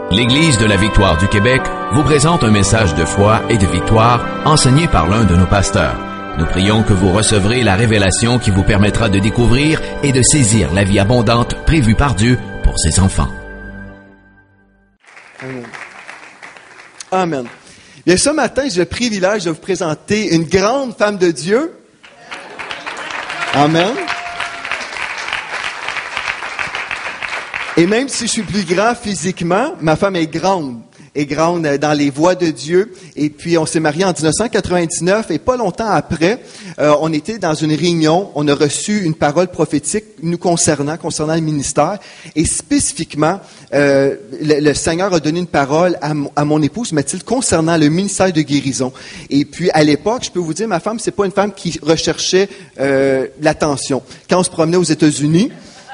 L'Église de la Victoire du Québec vous présente un message de foi et de victoire enseigné par l'un de nos pasteurs. Nous prions que vous recevrez la révélation qui vous permettra de découvrir et de saisir la vie abondante prévue par Dieu pour ses enfants. Amen. Amen. Bien, ce matin, j'ai le privilège de vous présenter une grande femme de Dieu. Amen. Et même si je suis plus grand physiquement, ma femme est grande dans les voies de Dieu. Et puis, on s'est mariés en 1999 et pas longtemps après, on était dans une réunion, on a reçu une parole prophétique nous concernant le ministère. Et spécifiquement, le Seigneur a donné une parole à mon épouse Mathilde concernant le ministère de guérison. Et puis, à l'époque, je peux vous dire, ma femme, c'est pas une femme qui recherchait l'attention. Quand on se promenait aux États-Unis,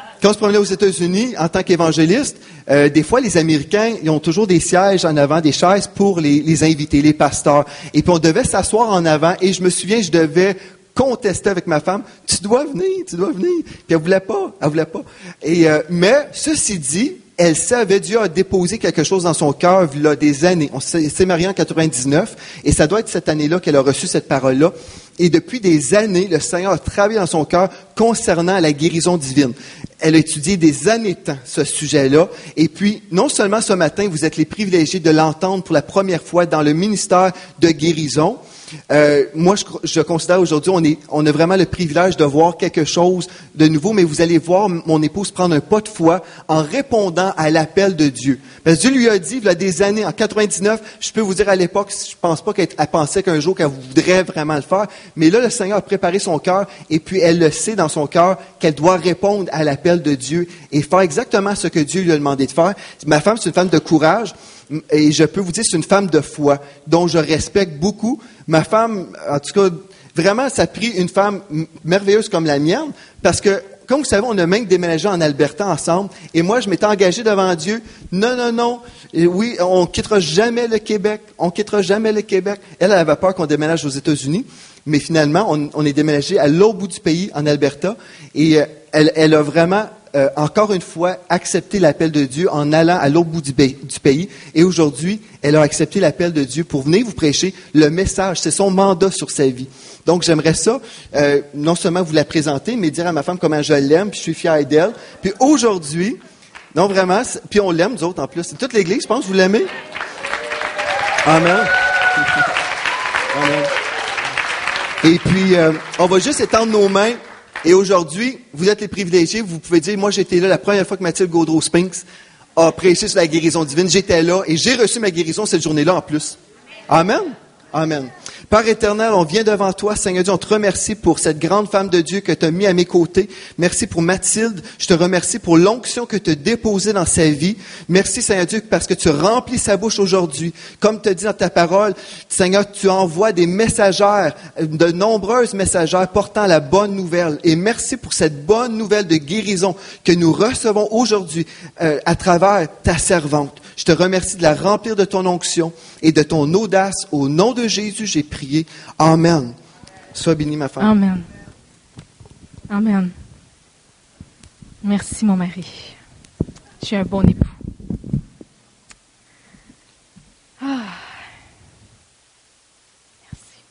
en tant qu'évangéliste, des fois, les Américains, ils ont toujours des sièges en avant, des chaises pour les invités, les pasteurs. Et puis, on devait s'asseoir en avant. Et je me souviens, je devais contester avec ma femme. Tu dois venir. Puis, elle voulait pas. Et, mais, ceci dit, elle savait, Dieu a déposé quelque chose dans son cœur, il y a des années. On s'est mariés en 99. Et ça doit être cette année-là qu'elle a reçu cette parole-là. Et depuis des années, le Seigneur a travaillé dans son cœur concernant la guérison divine. Elle a étudié des années de temps ce sujet-là. Et puis, non seulement ce matin, vous êtes les privilégiés de l'entendre pour la première fois dans le ministère de guérison. Moi, je considère aujourd'hui, on a vraiment le privilège de voir quelque chose de nouveau, mais vous allez voir mon épouse prendre un pas de foi en répondant à l'appel de Dieu. Parce que Dieu lui a dit, il y a des années, en 99, je peux vous dire à l'époque, je pense pas qu'elle pensait qu'un jour qu'elle voudrait vraiment le faire, mais là, le Seigneur a préparé son cœur, et puis elle le sait dans son cœur qu'elle doit répondre à l'appel de Dieu et faire exactement ce que Dieu lui a demandé de faire. Ma femme, c'est une femme de courage. Et je peux vous dire, c'est une femme de foi, dont je respecte beaucoup. Ma femme, en tout cas, vraiment, ça a pris une femme merveilleuse comme la mienne, parce que, comme vous savez, on a même déménagé en Alberta ensemble, et moi, je m'étais engagé devant Dieu. Non. Et oui, on quittera jamais le Québec. Elle avait peur qu'on déménage aux États-Unis, mais finalement, on est déménagé à l'autre bout du pays, en Alberta, et elle a vraiment encore une fois, accepté l'appel de Dieu en allant à l'autre bout du pays. Et aujourd'hui, elle a accepté l'appel de Dieu pour venir vous prêcher le message. C'est son mandat sur sa vie. Donc, j'aimerais ça, non seulement vous la présenter, mais dire à ma femme comment je l'aime, puis je suis fier d'elle. Puis aujourd'hui, non vraiment, puis on l'aime, nous autres, en plus. C'est toute l'Église, je pense, vous l'aimez? Amen. Amen. Et puis, on va juste étendre nos mains. Et aujourd'hui, vous êtes les privilégiés, vous pouvez dire, moi j'étais là la première fois que Mathilde Gaudreau-Spinks a prêché sur la guérison divine, j'étais là et j'ai reçu ma guérison cette journée-là en plus. Amen. Amen. Père éternel, on vient devant toi, Seigneur Dieu, on te remercie pour cette grande femme de Dieu que tu as mis à mes côtés. Merci pour Mathilde. Je te remercie pour l'onction que tu as déposée dans sa vie. Merci, Seigneur Dieu, parce que tu remplis sa bouche aujourd'hui. Comme tu as dit dans ta parole, Seigneur, tu envoies des messagères, de nombreuses messagères portant la bonne nouvelle. Et merci pour cette bonne nouvelle de guérison que nous recevons aujourd'hui à travers ta servante. Je te remercie de la remplir de ton onction et de ton audace. Au nom de Jésus, j'ai prié. Amen. Sois bénie, ma femme. Amen. Amen. Merci, mon mari. Je suis un bon époux. Merci.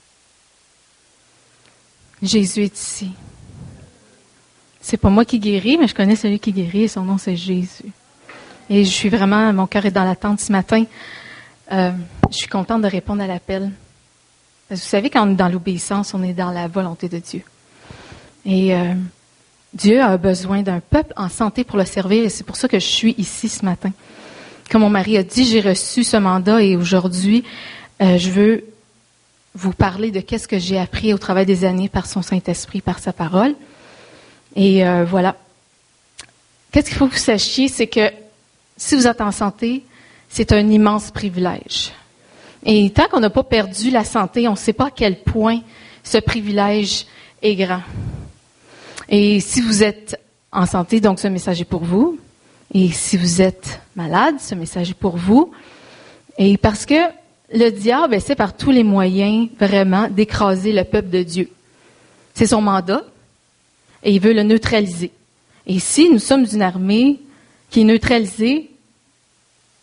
Jésus est ici. C'est pas moi qui guéris, mais je connais celui qui guérit et son nom, c'est Jésus. Et je suis vraiment, mon cœur est dans l'attente ce matin. Je suis contente de répondre à l'appel. Parce que vous savez, quand on est dans l'obéissance, on est dans la volonté de Dieu. Et Dieu a besoin d'un peuple en santé pour le servir, et c'est pour ça que je suis ici ce matin. Comme mon mari a dit, j'ai reçu ce mandat, et aujourd'hui, je veux vous parler de qu'est-ce que j'ai appris au travers des années par son Saint-Esprit, par sa parole. Et voilà. Qu'est-ce qu'il faut que vous sachiez, c'est que si vous êtes en santé, c'est un immense privilège. Et tant qu'on n'a pas perdu la santé, on ne sait pas à quel point ce privilège est grand. Et si vous êtes en santé, donc ce message est pour vous. Et si vous êtes malade, ce message est pour vous. Et parce que le diable essaie par tous les moyens, vraiment, d'écraser le peuple de Dieu. C'est son mandat, et il veut le neutraliser. Et si nous sommes une armée qui est neutralisée,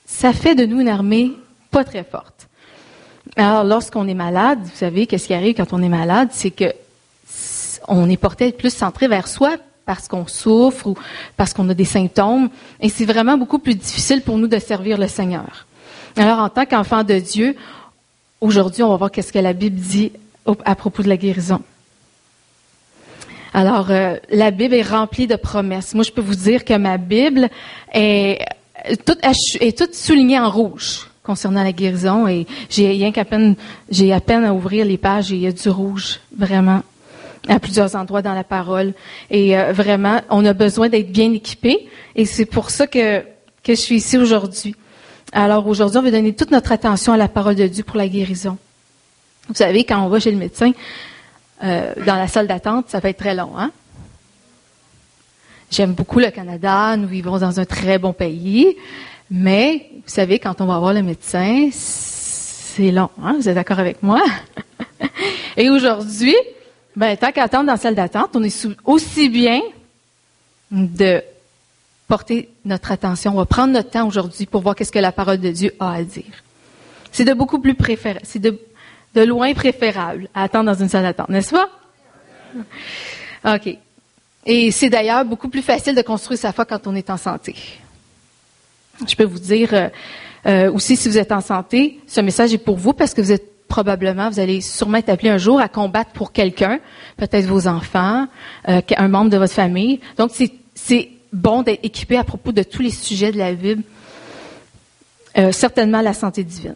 ça fait de nous une armée pas très forte. Alors, lorsqu'on est malade, vous savez, qu'est-ce qui arrive quand on est malade? C'est que on est porté plus centré vers soi parce qu'on souffre ou parce qu'on a des symptômes. Et c'est vraiment beaucoup plus difficile pour nous de servir le Seigneur. Alors, en tant qu'enfant de Dieu, aujourd'hui, on va voir qu'est-ce que la Bible dit à propos de la guérison. Alors, la Bible est remplie de promesses. Moi, je peux vous dire que ma Bible est toute soulignée en rouge concernant la guérison. Et j'ai à peine à ouvrir les pages et il y a du rouge, vraiment, à plusieurs endroits dans la parole. Et vraiment, on a besoin d'être bien équipé. Et c'est pour ça que je suis ici aujourd'hui. Alors, aujourd'hui, on va donner toute notre attention à la parole de Dieu pour la guérison. Vous savez, quand on va chez le médecin, dans la salle d'attente, ça va être très long, hein? J'aime beaucoup le Canada, nous vivons dans un très bon pays, mais vous savez, quand on va voir le médecin, c'est long, hein? Vous êtes d'accord avec moi? Et aujourd'hui, tant qu'à attendre dans la salle d'attente, on est aussi bien de porter notre attention. On va prendre notre temps aujourd'hui pour voir qu'est-ce que la parole de Dieu a à dire. C'est de beaucoup plus préférable, c'est de loin préférable à attendre dans une salle d'attente, n'est-ce pas? OK. Et c'est d'ailleurs beaucoup plus facile de construire sa foi quand on est en santé. Je peux vous dire aussi, si vous êtes en santé, ce message est pour vous parce que vous allez sûrement être appelé un jour à combattre pour quelqu'un, peut-être vos enfants, un membre de votre famille. Donc, c'est bon d'être équipé à propos de tous les sujets de la Bible, certainement la santé divine.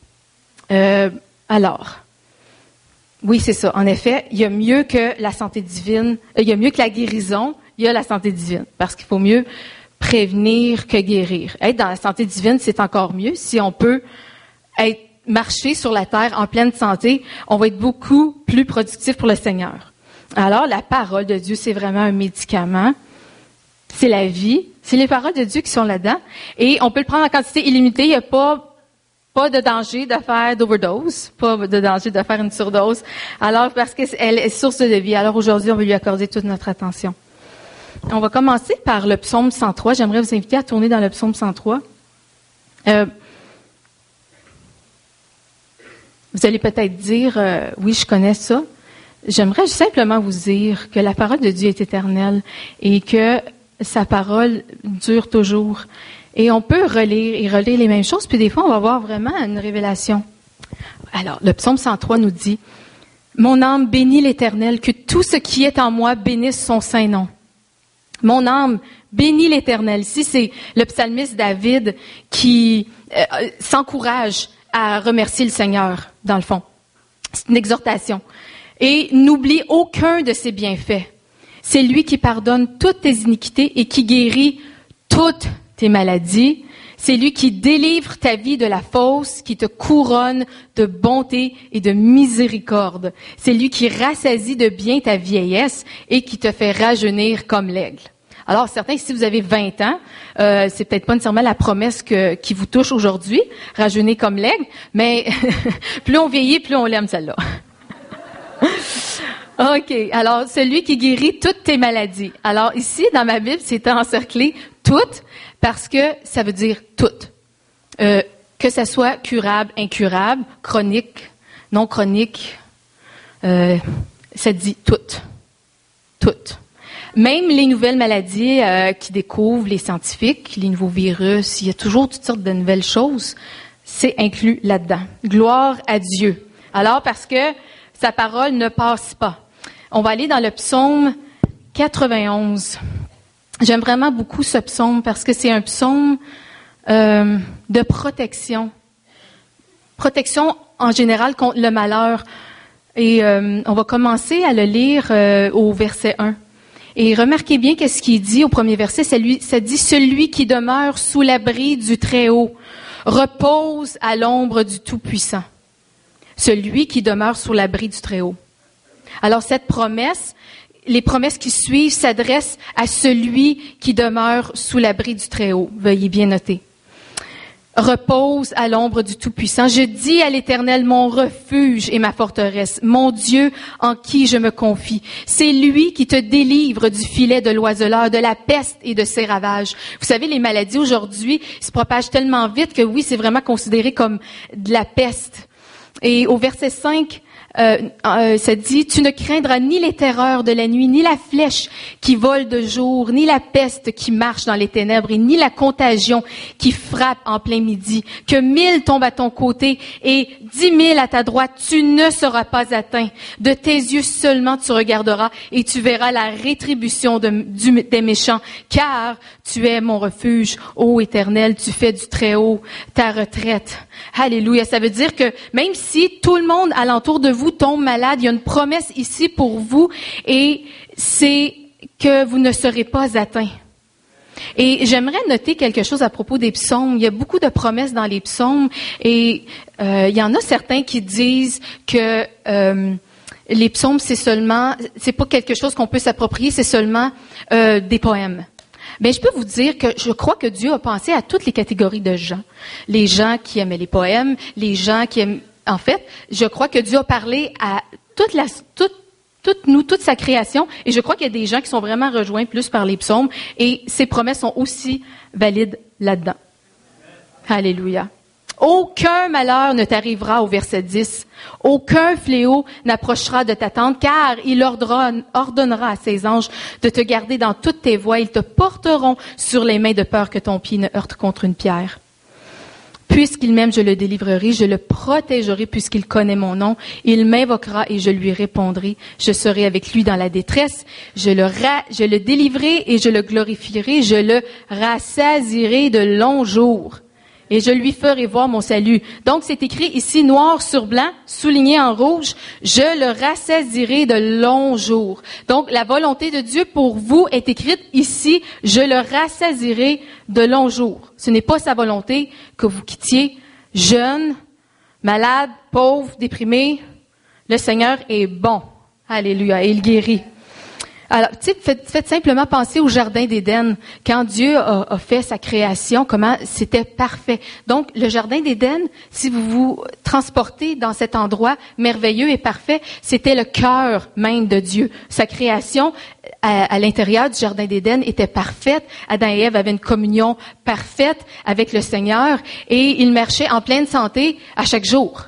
Alors, oui, c'est ça. En effet, il y a mieux que la santé divine, il y a mieux que la guérison, il y a la santé divine, parce qu'il faut mieux prévenir que guérir. Être dans la santé divine, c'est encore mieux. Si on peut marcher sur la terre en pleine santé, on va être beaucoup plus productif pour le Seigneur. Alors, la parole de Dieu, c'est vraiment un médicament. C'est la vie. C'est les paroles de Dieu qui sont là-dedans. Et on peut le prendre en quantité illimitée. Il n'y a pas de danger de faire d'overdose, pas de danger de faire une surdose. Alors, parce qu'elle est source de vie. Alors, aujourd'hui, on va lui accorder toute notre attention. On va commencer par le psaume 103. J'aimerais vous inviter à tourner dans le psaume 103. Vous allez peut-être dire, oui, je connais ça. J'aimerais simplement vous dire que la parole de Dieu est éternelle et que sa parole dure toujours. Et on peut relire les mêmes choses, puis des fois, on va avoir vraiment une révélation. Alors, le psaume 103 nous dit, « Mon âme bénit l'Éternel, que tout ce qui est en moi bénisse son saint nom. » Mon âme bénit l'Éternel. Ici, c'est le psalmiste David qui s'encourage à remercier le Seigneur, dans le fond. C'est une exhortation. Et n'oublie aucun de ses bienfaits. C'est lui qui pardonne toutes tes iniquités et qui guérit toutes tes maladies. C'est lui qui délivre ta vie de la fausse, qui te couronne de bonté et de miséricorde. C'est lui qui rassasie de bien ta vieillesse et qui te fait rajeunir comme l'aigle. Alors, certains, si vous avez 20 ans, c'est peut-être pas nécessairement la promesse qui vous touche aujourd'hui, rajeunir comme l'aigle, mais plus on vieillit, plus on l'aime celle-là. OK. Alors, celui qui guérit toutes tes maladies. Alors, ici, dans ma Bible, c'est encerclé toutes, parce que ça veut dire toutes. Que ça soit curable, incurable, chronique, non chronique, ça dit toutes. Toutes. Même les nouvelles maladies qui découvrent les scientifiques, les nouveaux virus, il y a toujours toutes sortes de nouvelles choses, c'est inclus là-dedans. Gloire à Dieu. Alors, parce que sa parole ne passe pas. On va aller dans le psaume 91. J'aime vraiment beaucoup ce psaume parce que c'est un psaume de protection. Protection en général contre le malheur. Et on va commencer à le lire au verset 1. Et remarquez bien qu'est-ce qu'il dit au premier verset. Ça dit « Celui qui demeure sous l'abri du Très-Haut repose à l'ombre du Tout-Puissant. » Celui qui demeure sous l'abri du Très-Haut. Alors cette promesse, les promesses qui suivent s'adressent à celui qui demeure sous l'abri du Très-Haut. Veuillez bien noter. repose à l'ombre du Tout-Puissant. Je dis à l'Éternel, mon refuge et ma forteresse, mon Dieu en qui je me confie. C'est lui qui te délivre du filet de l'oiseleur, de la peste et de ses ravages. Vous savez, les maladies aujourd'hui se propagent tellement vite que oui, c'est vraiment considéré comme de la peste. Et au verset 5, ça dit, tu ne craindras ni les terreurs de la nuit, ni la flèche qui vole de jour, ni la peste qui marche dans les ténèbres, et ni la contagion qui frappe en plein midi. Que 1000 tombent à ton côté et 10 000 à ta droite, tu ne seras pas atteint. De tes yeux seulement tu regarderas et tu verras la rétribution des méchants, car tu es mon refuge, ô Éternel, tu fais du Très-Haut ta retraite. Alléluia. Ça veut dire que même si tout le monde alentour de vous tombe malade, il y a une promesse ici pour vous et c'est que vous ne serez pas atteints. Et j'aimerais noter quelque chose à propos des psaumes. Il y a beaucoup de promesses dans les psaumes et il y en a certains qui disent que les psaumes, c'est pas quelque chose qu'on peut s'approprier, c'est seulement des poèmes. Ben, je peux vous dire que je crois que Dieu a pensé à toutes les catégories de gens. Les gens qui aimaient les poèmes, les gens qui aiment... En fait, je crois que Dieu a parlé à toute sa création, et je crois qu'il y a des gens qui sont vraiment rejoints plus par les psaumes, et ces promesses sont aussi valides là-dedans. Alléluia. Aucun malheur ne t'arrivera, au verset 10. Aucun fléau n'approchera de ta tente, car il ordonnera à ses anges de te garder dans toutes tes voies. Ils te porteront sur les mains de peur que ton pied ne heurte contre une pierre. Puisqu'il m'aime, je le délivrerai, je le protégerai puisqu'il connaît mon nom. Il m'invoquera et je lui répondrai. Je serai avec lui dans la détresse. Je le délivrerai et je le glorifierai. Je le rassasierai de longs jours. Et je lui ferai voir mon salut. Donc, c'est écrit ici, noir sur blanc, souligné en rouge, je le rassasierai de longs jours. Donc, la volonté de Dieu pour vous est écrite ici, je le rassasierai de longs jours. Ce n'est pas sa volonté que vous quittiez jeune, malade, pauvre, déprimé. Le Seigneur est bon. Alléluia. Et il guérit. Alors, tu sais, faites simplement penser au Jardin d'Éden. Quand Dieu a fait sa création, comment c'était parfait. Donc, le Jardin d'Éden, si vous vous transportez dans cet endroit merveilleux et parfait, c'était le cœur même de Dieu. Sa création à l'intérieur du Jardin d'Éden était parfaite. Adam et Ève avaient une communion parfaite avec le Seigneur et ils marchaient en pleine santé à chaque jour.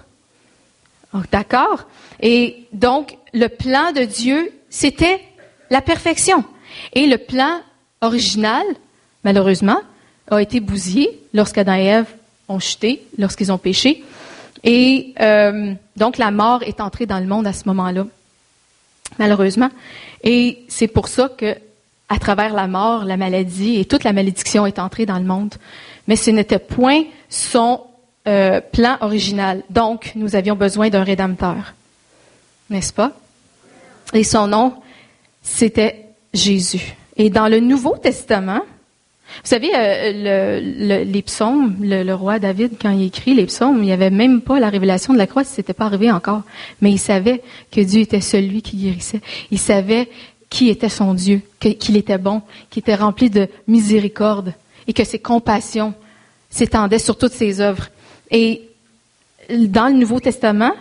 Oh, d'accord? Et donc, le plan de Dieu, c'était la perfection. Et le plan original, malheureusement, a été bousillé lorsqu'Adam et Ève ont chuté, lorsqu'ils ont péché. Et donc, la mort est entrée dans le monde à ce moment-là, malheureusement. Et c'est pour ça que, à travers la mort, la maladie et toute la malédiction est entrée dans le monde. Mais ce n'était point son plan original. Donc, nous avions besoin d'un Rédempteur. N'est-ce pas? Et son nom, c'était Jésus. Et dans le Nouveau Testament, vous savez, les psaumes, le roi David, quand il écrit les psaumes, il n'y avait même pas la révélation de la croix, c'était pas arrivé encore. Mais il savait que Dieu était celui qui guérissait. Il savait qui était son Dieu, qu'il était bon, qu'il était rempli de miséricorde et que ses compassions s'étendaient sur toutes ses œuvres. Et dans le Nouveau Testament,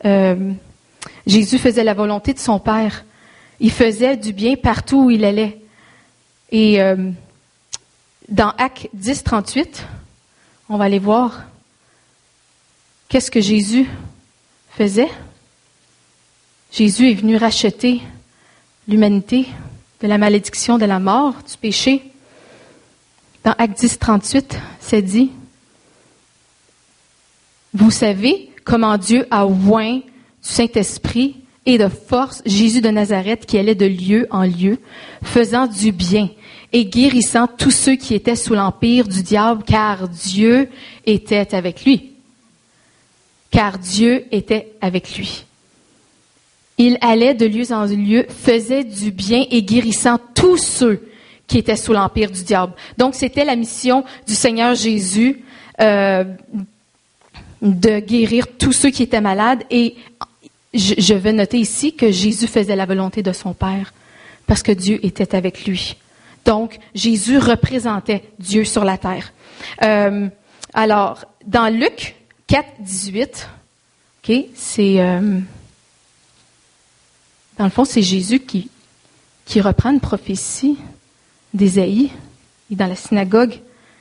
Jésus faisait la volonté de son Père. Il faisait du bien partout où il allait. Et dans Actes 10, 38, on va aller voir qu'est-ce que Jésus faisait. Jésus est venu racheter l'humanité de la malédiction, de la mort, du péché. Dans Actes 10, 38, c'est dit, « Vous savez comment Dieu a oint du Saint-Esprit et de force Jésus de Nazareth qui allait de lieu en lieu, faisant du bien et guérissant tous ceux qui étaient sous l'empire du diable, car Dieu était avec lui. » Car Dieu était avec lui. Il allait de lieu en lieu, faisait du bien et guérissant tous ceux qui étaient sous l'empire du diable. Donc, c'était la mission du Seigneur Jésus de guérir tous ceux qui étaient malades. Et je veux noter ici que Jésus faisait la volonté de son Père parce que Dieu était avec lui. Donc, Jésus représentait Dieu sur la terre. Alors, dans Luc 4, 18, okay, c'est... dans le fond, c'est Jésus qui reprend une prophétie d'Ésaïe. Il est dans la synagogue.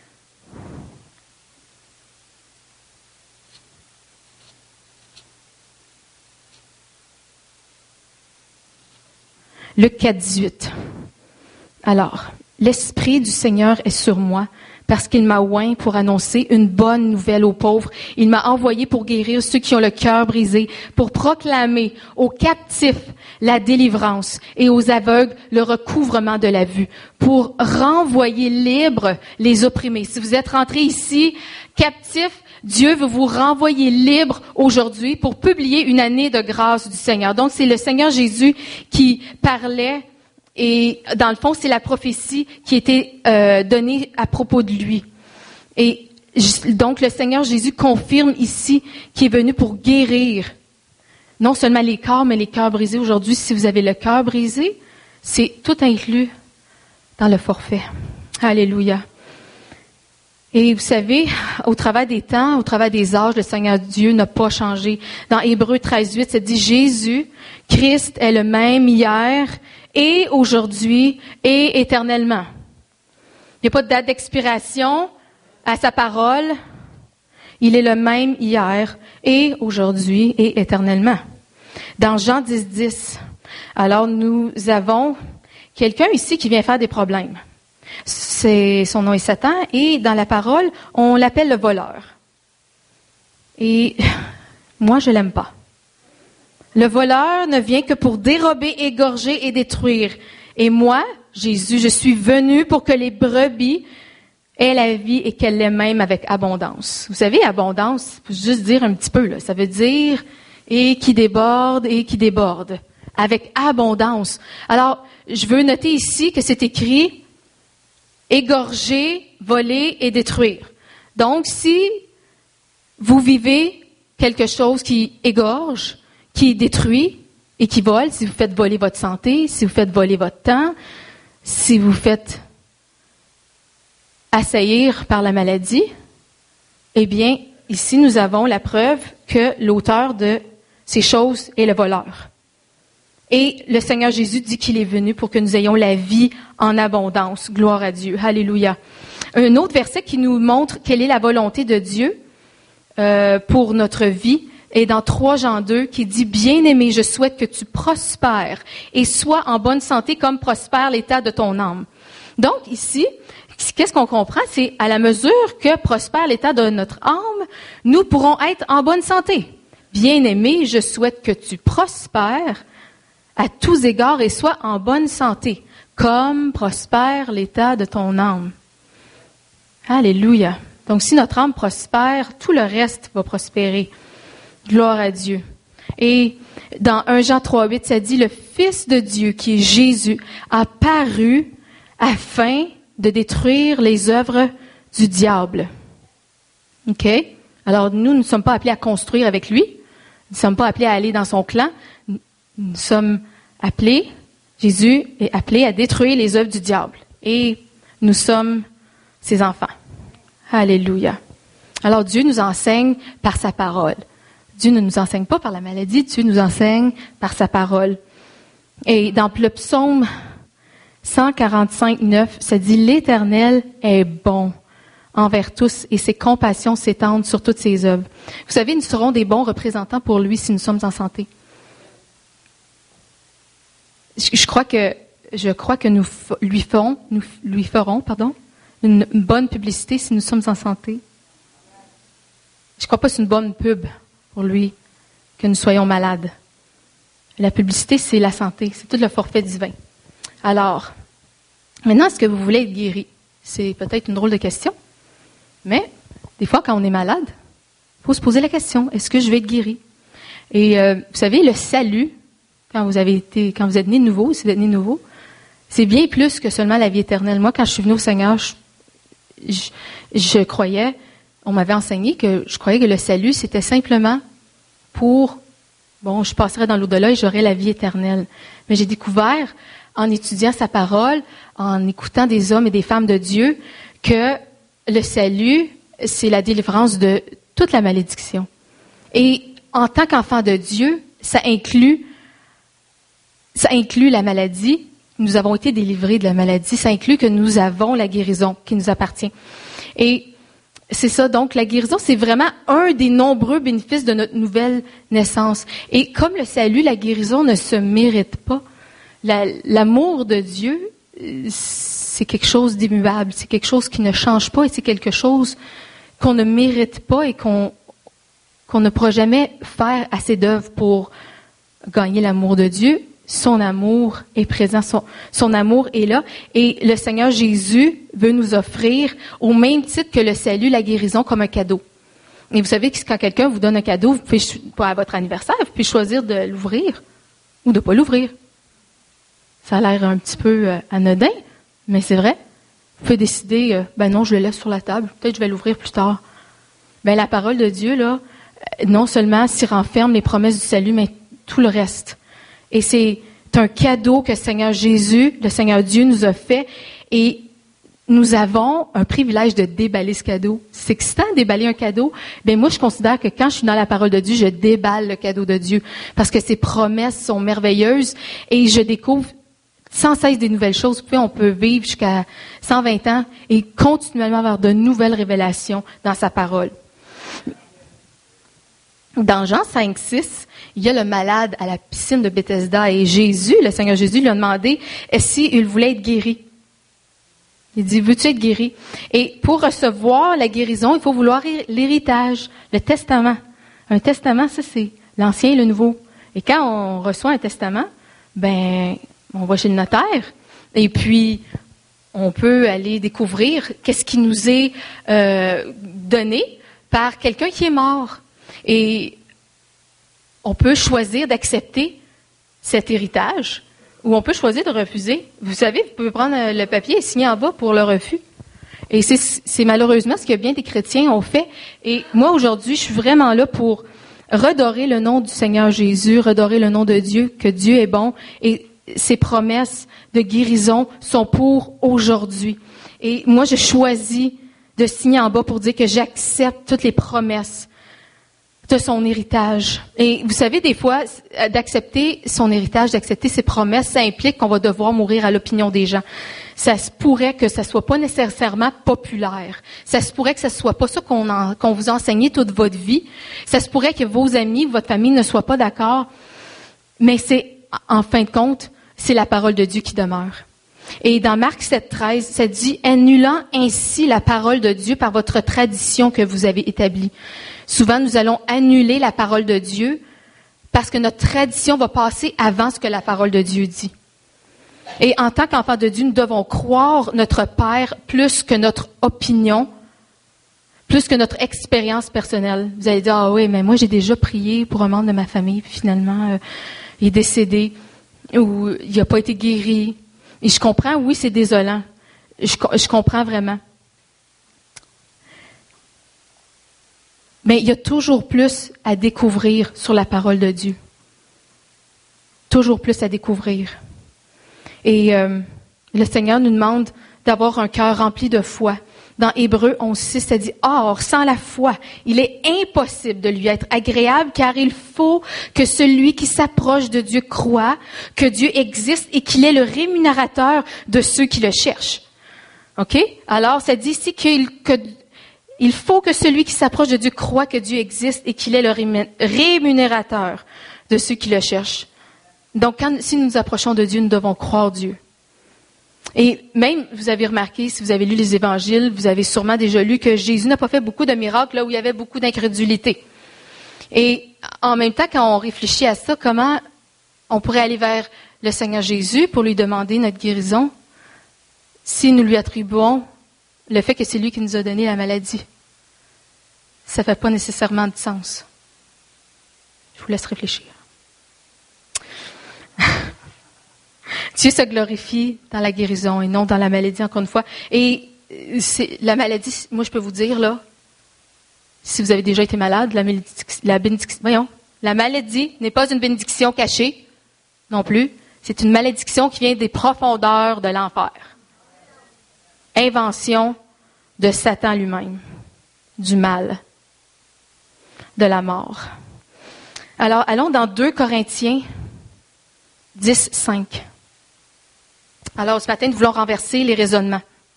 Luc 4, 18. Alors, l'Esprit du Seigneur est sur moi, parce qu'il m'a oint pour annoncer une bonne nouvelle aux pauvres. Il m'a envoyé pour guérir ceux qui ont le cœur brisé, pour proclamer aux captifs la délivrance et aux aveugles le recouvrement de la vue, pour renvoyer libres les opprimés. Si vous êtes rentrés ici captifs, Dieu veut vous renvoyer libre aujourd'hui pour publier une année de grâce du Seigneur. Donc, c'est le Seigneur Jésus qui parlait et, dans le fond, c'est la prophétie qui était donnée à propos de lui. Et donc, le Seigneur Jésus confirme ici qu'il est venu pour guérir non seulement les corps, mais les cœurs brisés. Aujourd'hui, si vous avez le cœur brisé, c'est tout inclus dans le forfait. Alléluia. Et vous savez, au travers des temps, au travers des âges, le Seigneur Dieu n'a pas changé. Dans Hébreux 13:8, ça dit Jésus, Christ est le même hier et aujourd'hui et éternellement. Il n'y a pas de date d'expiration à sa parole. Il est le même hier et aujourd'hui et éternellement. Dans Jean 10:10, alors nous avons quelqu'un ici qui vient faire des problèmes. Son nom est Satan et dans la parole, on l'appelle le voleur. Et moi, je l'aime pas. Le voleur ne vient que pour dérober, égorger et détruire. Et moi, Jésus, je suis venu pour que les brebis aient la vie et qu'elles l'aient même avec abondance. Vous savez, abondance, faut juste dire un petit peu, là. Ça veut dire et qui déborde et qui déborde. Avec abondance. Alors, je veux noter ici que c'est écrit égorger, voler et détruire. Donc, si vous vivez quelque chose qui égorge, qui détruit et qui vole, si vous faites voler votre santé, si vous faites voler votre temps, si vous faites assaillir par la maladie, eh bien, ici, nous avons la preuve que l'auteur de ces choses est le voleur. Et le Seigneur Jésus dit qu'il est venu pour que nous ayons la vie en abondance. Gloire à Dieu. Alléluia. Un autre verset qui nous montre quelle est la volonté de Dieu pour notre vie est dans 3 Jean 2 qui dit « Bien-aimé, je souhaite que tu prospères et sois en bonne santé comme prospère l'état de ton âme. » Donc ici, qu'est-ce qu'on comprend? C'est à la mesure que prospère l'état de notre âme, nous pourrons être en bonne santé. « Bien-aimé, je souhaite que tu prospères à tous égards et sois en bonne santé, comme prospère l'état de ton âme. » Alléluia. Donc, si notre âme prospère, tout le reste va prospérer. Gloire à Dieu. Et dans 1 Jean 3:8, ça dit, « Le Fils de Dieu, qui est Jésus, a paru afin de détruire les œuvres du diable. » OK? Alors, nous ne sommes pas appelés à construire avec lui. Nous ne sommes pas appelés à aller dans son clan. Nous sommes appelés, Jésus est appelé à détruire les œuvres du diable. Et nous sommes ses enfants. Alléluia. Alors Dieu nous enseigne par sa parole. Dieu ne nous enseigne pas par la maladie, Dieu nous enseigne par sa parole. Et dans le psaume 145:9, ça dit « L'Éternel est bon envers tous et ses compassions s'étendent sur toutes ses œuvres. » Vous savez, nous serons des bons représentants pour lui si nous sommes en santé. Je crois que nous lui ferons une bonne publicité si nous sommes en santé. Je crois pas que c'est une bonne pub pour lui que nous soyons malades. La publicité, c'est la santé, c'est tout le forfait divin. Alors, maintenant, est-ce que vous voulez être guéri? C'est peut-être une drôle de question, mais des fois, quand on est malade, il faut se poser la question, est-ce que je vais être guéri? Et vous savez, le salut, quand vous êtes né de nouveau, si vous êtes né de nouveau, c'est bien plus que seulement la vie éternelle. Moi, quand je suis venue au Seigneur, je croyais, on m'avait enseigné que je croyais que le salut, c'était simplement pour, je passerais dans l'au-delà et j'aurais la vie éternelle. Mais j'ai découvert, en étudiant sa parole, en écoutant des hommes et des femmes de Dieu, que le salut c'est la délivrance de toute la malédiction. Et en tant qu'enfant de Dieu, ça inclut la maladie. Nous avons été délivrés de la maladie. Ça inclut que nous avons la guérison qui nous appartient. Et c'est ça, donc la guérison, c'est vraiment un des nombreux bénéfices de notre nouvelle naissance. Et comme le salut, la guérison ne se mérite pas. L'amour de Dieu, c'est quelque chose d'immuable, c'est quelque chose qui ne change pas et c'est quelque chose qu'on ne mérite pas et qu'on ne pourra jamais faire assez d'œuvres pour gagner l'amour de Dieu. Son amour est présent, son amour est là. Et le Seigneur Jésus veut nous offrir, au même titre que le salut, la guérison, comme un cadeau. Et vous savez que quand quelqu'un vous donne un cadeau, vous pouvez, pas à votre anniversaire, vous pouvez choisir de l'ouvrir ou de ne pas l'ouvrir. Ça a l'air un petit peu anodin, mais c'est vrai. Vous pouvez décider, non, je le laisse sur la table, peut-être je vais l'ouvrir plus tard. La parole de Dieu, là, non seulement s'y renferme les promesses du salut, mais tout le reste. Et c'est un cadeau que le Seigneur Jésus, le Seigneur Dieu nous a fait. Et nous avons un privilège de déballer ce cadeau. C'est excitant de déballer un cadeau. Moi, je considère que quand je suis dans la parole de Dieu, je déballe le cadeau de Dieu. Parce que ses promesses sont merveilleuses et je découvre sans cesse des nouvelles choses. Puis on peut vivre jusqu'à 120 ans et continuellement avoir de nouvelles révélations dans sa parole. Dans Jean 5,6, il y a le malade à la piscine de Bethesda et Jésus, le Seigneur Jésus, lui a demandé s'il voulait être guéri. Il dit, veux-tu être guéri? Et pour recevoir la guérison, il faut vouloir l'héritage, le testament. Un testament, ça c'est l'Ancien et le Nouveau. Et quand on reçoit un testament, on va chez le notaire et puis on peut aller découvrir qu'est-ce qui nous est donné par quelqu'un qui est mort. Et on peut choisir d'accepter cet héritage ou on peut choisir de refuser. Vous savez, vous pouvez prendre le papier et signer en bas pour le refus. Et c'est malheureusement ce que bien des chrétiens ont fait. Et moi, aujourd'hui, je suis vraiment là pour redorer le nom du Seigneur Jésus, redorer le nom de Dieu, que Dieu est bon. Et ses promesses de guérison sont pour aujourd'hui. Et moi, je choisis de signer en bas pour dire que j'accepte toutes les promesses de son héritage. Et vous savez, des fois, d'accepter son héritage, d'accepter ses promesses, ça implique qu'on va devoir mourir à l'opinion des gens. Ça se pourrait que ça soit pas nécessairement populaire. Ça se pourrait que ça soit pas ça qu'on vous a enseigné toute votre vie. Ça se pourrait que vos amis, votre famille ne soient pas d'accord. Mais c'est, en fin de compte, c'est la parole de Dieu qui demeure. Et dans Marc 7,13, ça dit « Annulant ainsi la parole de Dieu par votre tradition que vous avez établie. » Souvent, nous allons annuler la parole de Dieu parce que notre tradition va passer avant ce que la parole de Dieu dit. Et en tant qu'enfants de Dieu, nous devons croire notre Père plus que notre opinion, plus que notre expérience personnelle. Vous allez dire « Ah oui, mais moi j'ai déjà prié pour un membre de ma famille, puis finalement il est décédé ou il n'a pas été guéri. » Et je comprends, oui, c'est désolant. Je comprends vraiment. Mais il y a toujours plus à découvrir sur la parole de Dieu. Toujours plus à découvrir. Et le Seigneur nous demande d'avoir un cœur rempli de foi. Dans Hébreux 11,6, ça dit « Or, sans la foi, il est impossible de lui être agréable, car il faut que celui qui s'approche de Dieu croit que Dieu existe et qu'il est le rémunérateur de ceux qui le cherchent. » OK? Alors, ça dit ici il faut que celui qui s'approche de Dieu croit que Dieu existe et qu'il est le rémunérateur de ceux qui le cherchent. Donc, si nous nous approchons de Dieu, nous devons croire Dieu. Et même, vous avez remarqué, si vous avez lu les évangiles, vous avez sûrement déjà lu que Jésus n'a pas fait beaucoup de miracles là où il y avait beaucoup d'incrédulité. Et en même temps, quand on réfléchit à ça, comment on pourrait aller vers le Seigneur Jésus pour lui demander notre guérison si nous lui attribuons le fait que c'est lui qui nous a donné la maladie? Ça ne fait pas nécessairement de sens. Je vous laisse réfléchir. Dieu se glorifie dans la guérison et non dans la maladie, encore une fois. Et la maladie, moi je peux vous dire, là, si vous avez déjà été malade, la maladie n'est pas une bénédiction cachée, non plus. C'est une malédiction qui vient des profondeurs de l'enfer. Invention de Satan lui-même. du mal, de la mort. Alors, allons dans 2 Corinthiens 10, 5. Alors, ce matin, nous voulons renverser les raisonnements.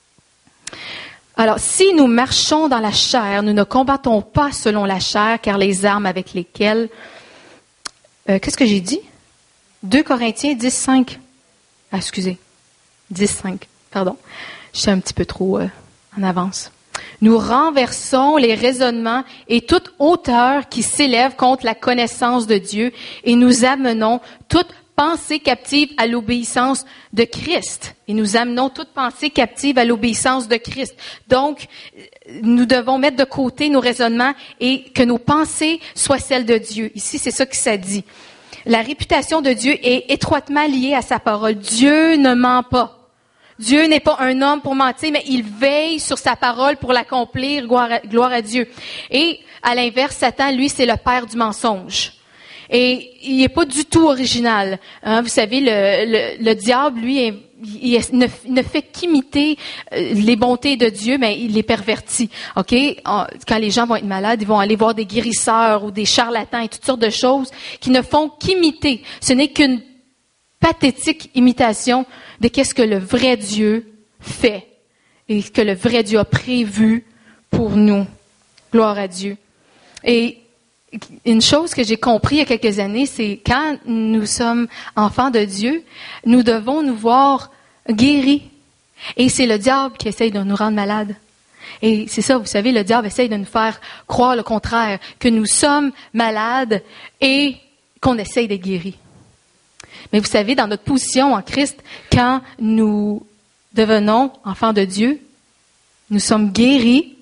Alors, si nous marchons dans la chair, nous ne combattons pas selon la chair, car les armes avec lesquelles... qu'est-ce que j'ai dit? 2 Corinthiens 10, 5. Ah, excusez. 10, 5. Pardon. Je suis un petit peu trop en avance. Nous renversons les raisonnements et toute hauteur qui s'élève contre la connaissance de Dieu et nous amenons toute pensée captive à l'obéissance de Christ. Et nous amenons toute pensée captive à l'obéissance de Christ. Donc, nous devons mettre de côté nos raisonnements et que nos pensées soient celles de Dieu. Ici, c'est ça que ça dit. La réputation de Dieu est étroitement liée à sa parole. Dieu ne ment pas. Dieu n'est pas un homme pour mentir, mais il veille sur sa parole pour l'accomplir. Gloire à Dieu. Et à l'inverse, Satan, lui, c'est le père du mensonge. Et il n'est pas du tout original. Hein? Vous savez, le diable, lui, il ne fait qu'imiter les bontés de Dieu, mais il les pervertit. OK? Quand les gens vont être malades, ils vont aller voir des guérisseurs ou des charlatans et toutes sortes de choses qui ne font qu'imiter. Ce n'est qu'une pathétique imitation de qu'est-ce que le vrai Dieu fait et ce que le vrai Dieu a prévu pour nous. Gloire à Dieu. Et une chose que j'ai compris il y a quelques années, c'est quand nous sommes enfants de Dieu, nous devons nous voir guéris. Et c'est le diable qui essaye de nous rendre malades. Et c'est ça, vous savez, le diable essaye de nous faire croire le contraire, que nous sommes malades et qu'on essaye d'être guéris. Mais vous savez, dans notre position en Christ, quand nous devenons enfants de Dieu, nous sommes guéris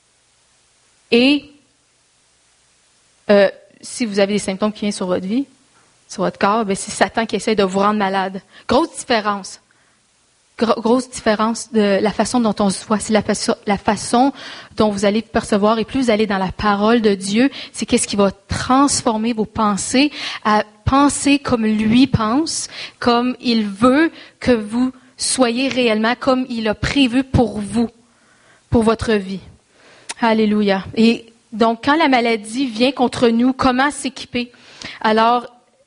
et si vous avez des symptômes qui viennent sur votre vie, sur votre corps, ben c'est Satan qui essaie de vous rendre malade. Grosse différence. Grosse différence de la façon dont on se voit. C'est la façon dont vous allez percevoir. Et plus vous allez dans la parole de Dieu, c'est qu'est-ce qui va transformer vos pensées à penser comme lui pense, comme il veut que vous soyez réellement, comme il a prévu pour vous, pour votre vie. Alléluia. Et donc, quand la maladie vient contre nous, comment s'équiper? Alors,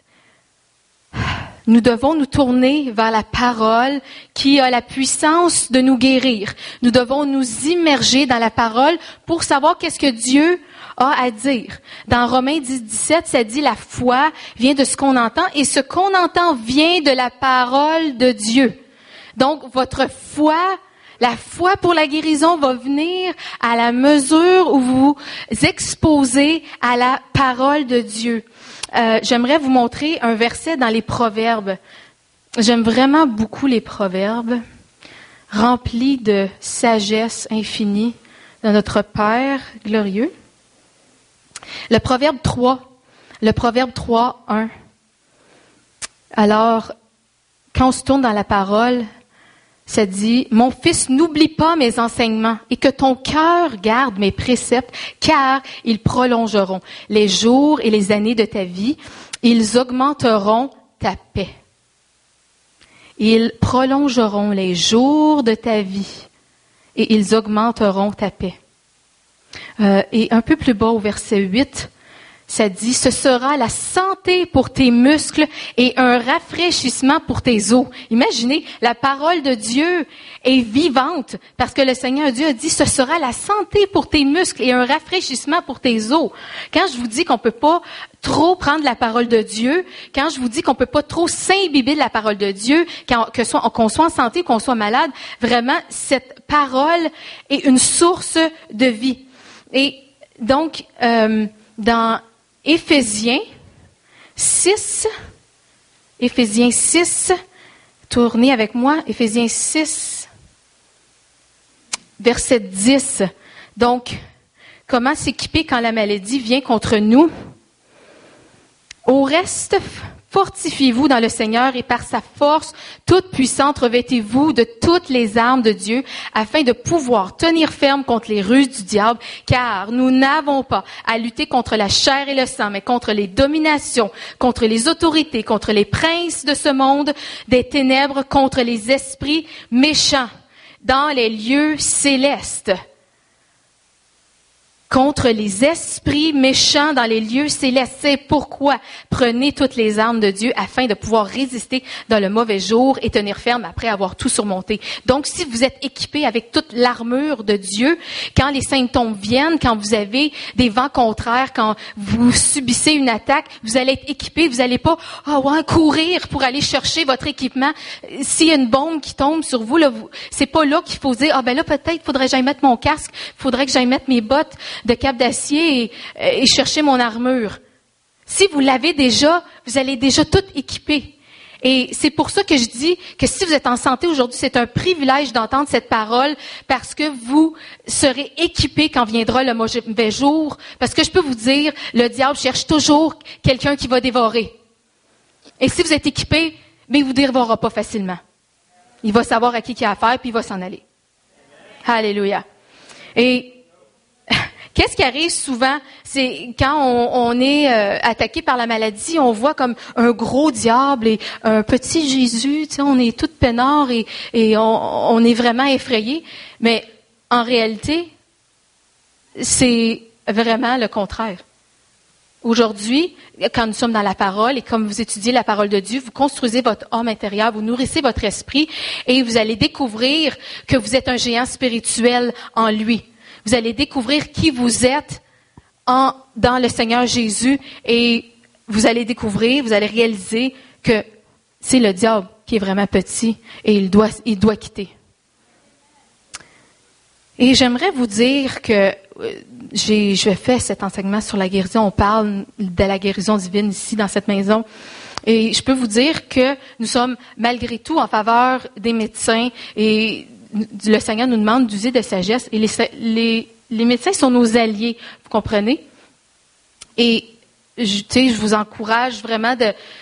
nous devons nous tourner vers la parole qui a la puissance de nous guérir. Nous devons nous immerger dans la parole pour savoir qu'est-ce que Dieu a à dire. Dans Romains 10, 17, ça dit la foi vient de ce qu'on entend et ce qu'on entend vient de la parole de Dieu. Donc, votre foi, la foi pour la guérison va venir à la mesure où vous vous exposez à la parole de Dieu. J'aimerais vous montrer un verset dans les Proverbes. J'aime vraiment beaucoup les Proverbes, remplis de sagesse infinie de notre Père glorieux. Le Proverbe 3, 1. Alors, quand on se tourne dans la parole, ça dit, « Mon fils, n'oublie pas mes enseignements et que ton cœur garde mes préceptes, car ils prolongeront les jours et les années de ta vie. Ils augmenteront ta paix. » Ils prolongeront les jours de ta vie et ils augmenteront ta paix. Et un peu plus bas au verset 8, ça dit, « Ce sera la santé pour tes muscles et un rafraîchissement pour tes os. » Imaginez, la parole de Dieu est vivante parce que le Seigneur Dieu a dit, « Ce sera la santé pour tes muscles et un rafraîchissement pour tes os. » Quand je vous dis qu'on peut pas trop prendre la parole de Dieu, quand je vous dis qu'on peut pas trop s'imbiber de la parole de Dieu, qu'on soit en santé, qu'on soit malade, vraiment, cette parole est une source de vie. Et donc, dans Éphésiens 6, tournez avec moi, Éphésiens 6, verset 10. Donc, comment s'équiper quand la maladie vient contre nous? Au reste, fortifiez-vous dans le Seigneur et par sa force toute puissante, revêtez-vous de toutes les armes de Dieu afin de pouvoir tenir ferme contre les ruses du diable, car nous n'avons pas à lutter contre la chair et le sang, mais contre les dominations, contre les autorités, contre les princes de ce monde des ténèbres, contre les esprits méchants dans les lieux célestes. contre les esprits méchants dans les lieux célestes. C'est pourquoi prenez toutes les armes de Dieu afin de pouvoir résister dans le mauvais jour et tenir ferme après avoir tout surmonté. Donc, si vous êtes équipés avec toute l'armure de Dieu, quand les symptômes viennent, quand vous avez des vents contraires, quand vous subissez une attaque, vous allez être équipés. Vous n'allez pas courir pour aller chercher votre équipement. S'il y a une bombe qui tombe sur vous, là, c'est pas là qu'il faut dire, là, peut-être faudrait que j'aille mettre mon casque, faudrait que j'aille mettre mes bottes de câble d'acier et chercher mon armure. Si vous l'avez déjà, vous allez déjà tout équipé. Et c'est pour ça que je dis que si vous êtes en santé aujourd'hui, c'est un privilège d'entendre cette parole parce que vous serez équipés quand viendra le mauvais jour. Parce que je peux vous dire, le diable cherche toujours quelqu'un qui va dévorer. Et si vous êtes équipés, il vous dévorera pas facilement. Il va savoir à qui il a affaire puis il va s'en aller. Alléluia. Et qu'est-ce qui arrive souvent, c'est quand on est attaqué par la maladie, on voit comme un gros diable et un petit Jésus, tu sais, on est tout peinard et on est vraiment effrayé. Mais en réalité, c'est vraiment le contraire. Aujourd'hui, quand nous sommes dans la parole et comme vous étudiez la parole de Dieu, vous construisez votre homme intérieur, vous nourrissez votre esprit et vous allez découvrir que vous êtes un géant spirituel en lui. Vous allez découvrir qui vous êtes dans le Seigneur Jésus et vous allez découvrir, vous allez réaliser que c'est le diable qui est vraiment petit et il doit quitter. Et j'aimerais vous dire que je fais cet enseignement sur la guérison. On parle de la guérison divine ici dans cette maison. Et je peux vous dire que nous sommes malgré tout en faveur des médecins et le Seigneur nous demande d'user de sagesse. Et les médecins sont nos alliés, vous comprenez? Et je vous encourage vraiment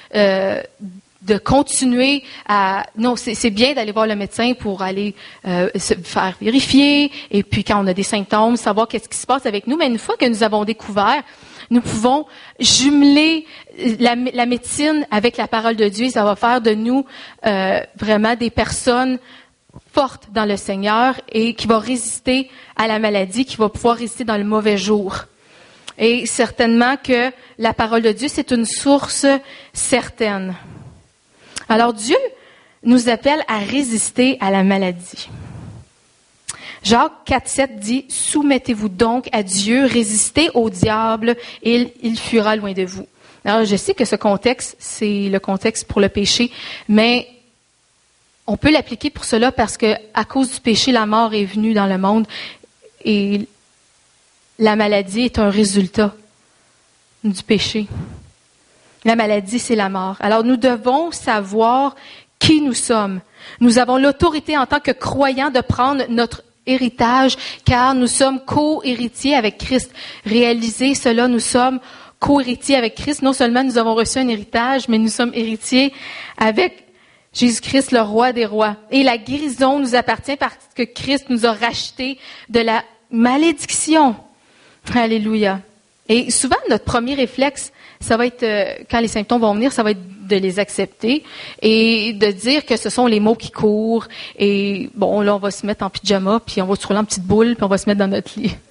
de continuer à... Non, c'est bien d'aller voir le médecin pour aller se faire vérifier et puis quand on a des symptômes, savoir qu'est-ce qui se passe avec nous. Mais une fois que nous avons découvert, nous pouvons jumeler la médecine avec la parole de Dieu. Ça va faire de nous vraiment des personnes fortes dans le Seigneur et qui vont résister à la maladie, qui vont pouvoir résister dans le mauvais jour. Et certainement que la parole de Dieu, c'est une source certaine. Alors Dieu nous appelle à résister à la maladie. Jacques 4,7 dit « Soumettez-vous donc à Dieu, résistez au diable, et il fuira loin de vous. » Alors je sais que ce contexte, c'est le contexte pour le péché, mais on peut l'appliquer pour cela parce que à cause du péché, la mort est venue dans le monde et la maladie est un résultat du péché. La maladie, c'est la mort. Alors, nous devons savoir qui nous sommes. Nous avons l'autorité en tant que croyants de prendre notre héritage, car nous sommes co-héritiers avec Christ. Réalisez cela, nous sommes co-héritiers avec Christ. Non seulement nous avons reçu un héritage, mais nous sommes héritiers avec Jésus-Christ, le roi des rois. Et la guérison nous appartient parce que Christ nous a rachetés de la malédiction. Alléluia. Et souvent, notre premier réflexe, ça va être, quand les symptômes vont venir, ça va être de les accepter et de dire que ce sont les mots qui courent. Et bon, là, on va se mettre en pyjama, puis on va se rouler en petite boule, puis on va se mettre dans notre lit.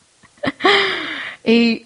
Et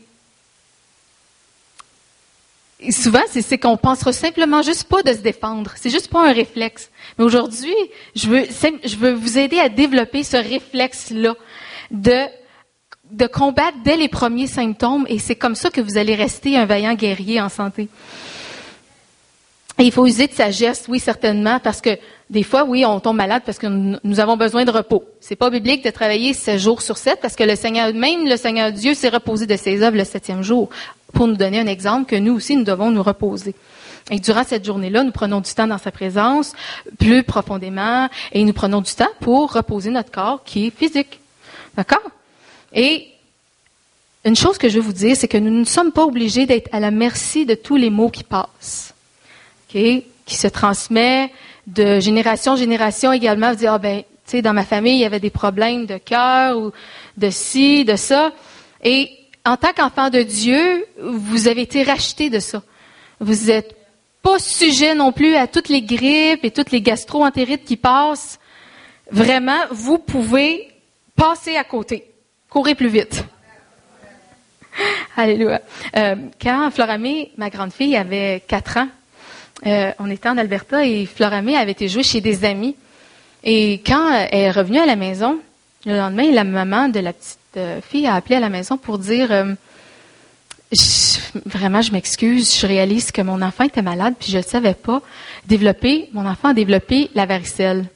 souvent, c'est qu'on pensera simplement juste pas de se défendre. C'est juste pas un réflexe. Mais aujourd'hui, je veux vous aider à développer ce réflexe-là de combattre dès les premiers symptômes, et c'est comme ça que vous allez rester un vaillant guerrier en santé. Et il faut user de sagesse, oui, certainement, parce que des fois, oui, on tombe malade parce que nous avons besoin de repos. C'est pas biblique de travailler 7 jours sur 7 parce que le Seigneur Dieu s'est reposé de ses œuvres le 7e jour. Pour nous donner un exemple que nous aussi, nous devons nous reposer. Et durant cette journée-là, nous prenons du temps dans sa présence, plus profondément, et nous prenons du temps pour reposer notre corps qui est physique. D'accord? Et une chose que je veux vous dire, c'est que nous ne sommes pas obligés d'être à la merci de tous les maux qui passent, okay? Qui se transmettent de génération en génération également. Vous dire, tu sais, dans ma famille, il y avait des problèmes de cœur ou de ci, de ça. Et en tant qu'enfant de Dieu, vous avez été rachetés de ça. Vous n'êtes pas sujet non plus à toutes les grippes et toutes les gastro-entérites qui passent. Vraiment, vous pouvez passer à côté. Courez plus vite. Alléluia. Quand Floramé, ma grande fille, avait 4 ans, on était en Alberta et Floramé avait été jouer chez des amis. Et quand elle est revenue à la maison, le lendemain, la maman de la petite fille a appelé à la maison pour dire vraiment, je m'excuse, je réalise que mon enfant était malade puis je ne le savais pas. Mon enfant a développé la varicelle.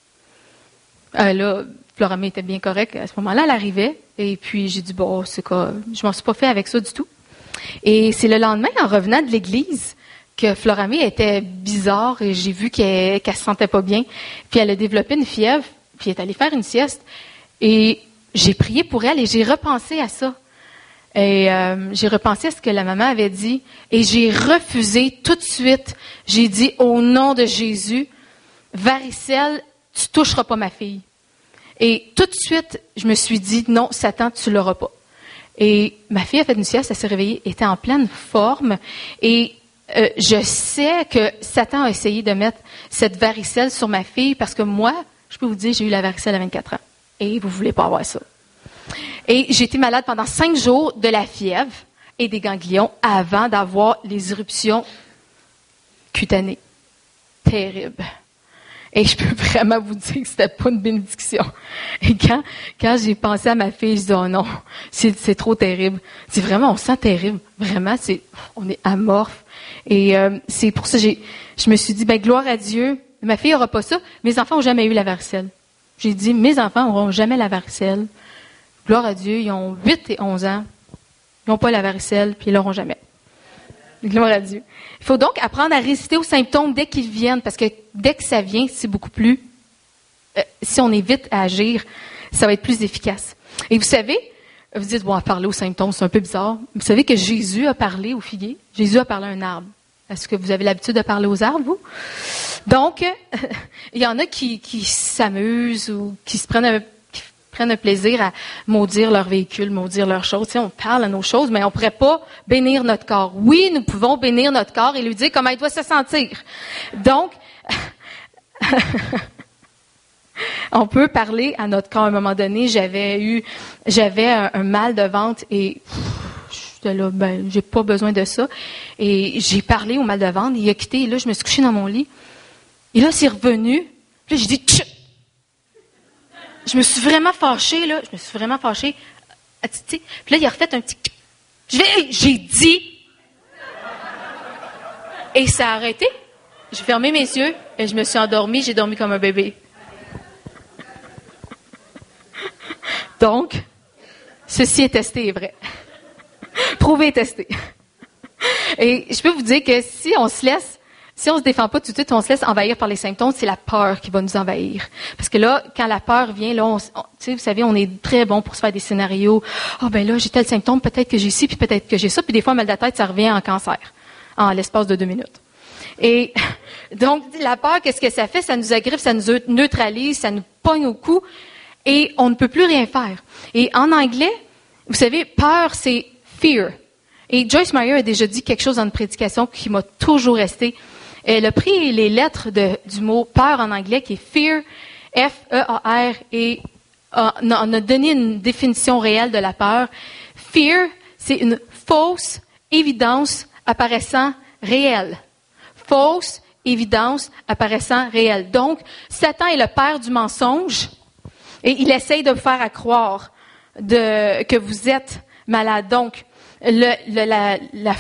Là, Floramé était bien correcte. À ce moment-là, elle arrivait. Et puis, j'ai dit, bon, c'est quoi, je m'en suis pas fait avec ça du tout. Et c'est le lendemain, en revenant de l'église, que Floramé était bizarre et j'ai vu qu'elle se sentait pas bien. Puis, elle a développé une fièvre, puis elle est allée faire une sieste. Et j'ai prié pour elle et j'ai repensé à ça. Et j'ai repensé à ce que la maman avait dit. Et j'ai refusé tout de suite. J'ai dit, au nom de Jésus, varicelle, tu toucheras pas ma fille. Et tout de suite, je me suis dit, non, Satan, tu l'auras pas. Et ma fille a fait une sieste, elle s'est réveillée, était en pleine forme. Et je sais que Satan a essayé de mettre cette varicelle sur ma fille parce que moi, je peux vous dire, j'ai eu la varicelle à 24 ans. Et vous voulez pas avoir ça. Et j'ai été malade pendant 5 jours de la fièvre et des ganglions avant d'avoir les éruptions cutanées. Terrible. Et je peux vraiment vous dire que c'était pas une bénédiction. Et quand j'ai pensé à ma fille, je dis, oh non, c'est trop terrible. C'est vraiment, on se sent terrible. Vraiment, on est amorphe. Et c'est pour ça que je me suis dit, ben gloire à Dieu. Ma fille aura pas ça. Mes enfants n'ont jamais eu la varicelle. J'ai dit, mes enfants n'auront jamais la varicelle. Gloire à Dieu, ils ont 8 et 11 ans. Ils n'ont pas la varicelle, puis ils l'auront jamais. Gloire à Dieu. Il faut donc apprendre à résister aux symptômes dès qu'ils viennent, parce que dès que ça vient, c'est beaucoup plus... si on est vite à agir, ça va être plus efficace. Et vous savez, vous dites, bon, à parler aux symptômes, c'est un peu bizarre. Vous savez que Jésus a parlé au figuier. Jésus a parlé à un arbre. Est-ce que vous avez l'habitude de parler aux arbres, vous? Donc, il y en a qui s'amusent ou qui prennent un plaisir à maudire leur véhicule, maudire leurs choses. Tu sais, on parle à nos choses, mais on ne pourrait pas bénir notre corps. Oui, nous pouvons bénir notre corps et lui dire comment il doit se sentir. Donc, on peut parler à notre corps. À un moment donné, j'avais un mal de ventre et j'étais là, ben, j'ai pas besoin de ça. Et j'ai parlé au mal de ventre, il a quitté, et là, je me suis couchée dans mon lit. Et là, c'est revenu. Puis là, j'ai dit, tchou! Je me suis vraiment fâchée, là. Puis là, il a refait un petit... J'ai dit... Et ça a arrêté. J'ai fermé mes yeux et je me suis endormie. J'ai dormi comme un bébé. Donc, ceci est testé et vrai. Prouvé et testé. Et je peux vous dire que si on se défend pas tout de suite, on se laisse envahir par les symptômes, c'est la peur qui va nous envahir. Parce que là, quand la peur vient, là, vous savez, on est très bon pour se faire des scénarios. Ah, ben là, j'ai tel symptôme, peut-être que j'ai ci, puis peut-être que j'ai ça. Puis des fois, mal de la tête, ça revient en cancer, en l'espace de 2 minutes. Et donc, la peur, qu'est-ce que ça fait? Ça nous agriffe, ça nous neutralise, ça nous pogne au cou, et on ne peut plus rien faire. Et en anglais, vous savez, peur, c'est fear. Et Joyce Meyer a déjà dit quelque chose dans une prédication qui m'a toujours resté. Elle a pris les lettres du mot peur en anglais, qui est fear, F-E-A-R, et on a donné une définition réelle de la peur. Fear, c'est une fausse évidence apparaissant réelle. Fausse évidence apparaissant réelle. Donc, Satan est le père du mensonge et il essaye de vous faire croire que vous êtes malade. Donc, la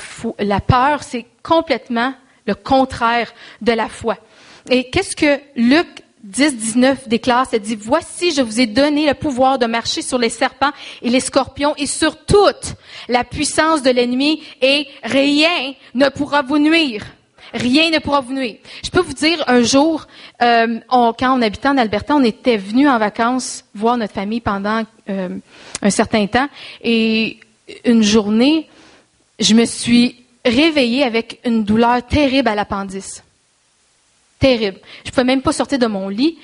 peur, c'est complètement le contraire de la foi. Et qu'est-ce que Luc 10-19 déclare? Ça dit, « Voici, je vous ai donné le pouvoir de marcher sur les serpents et les scorpions et sur toute la puissance de l'ennemi et rien ne pourra vous nuire. » Rien ne pourra vous nuire. Je peux vous dire, un jour, quand on habitait en Alberta, on était venus en vacances voir notre famille pendant un certain temps. Et une journée, je me suis réveillée avec une douleur terrible à l'appendice. Terrible. Je ne pouvais même pas sortir de mon lit.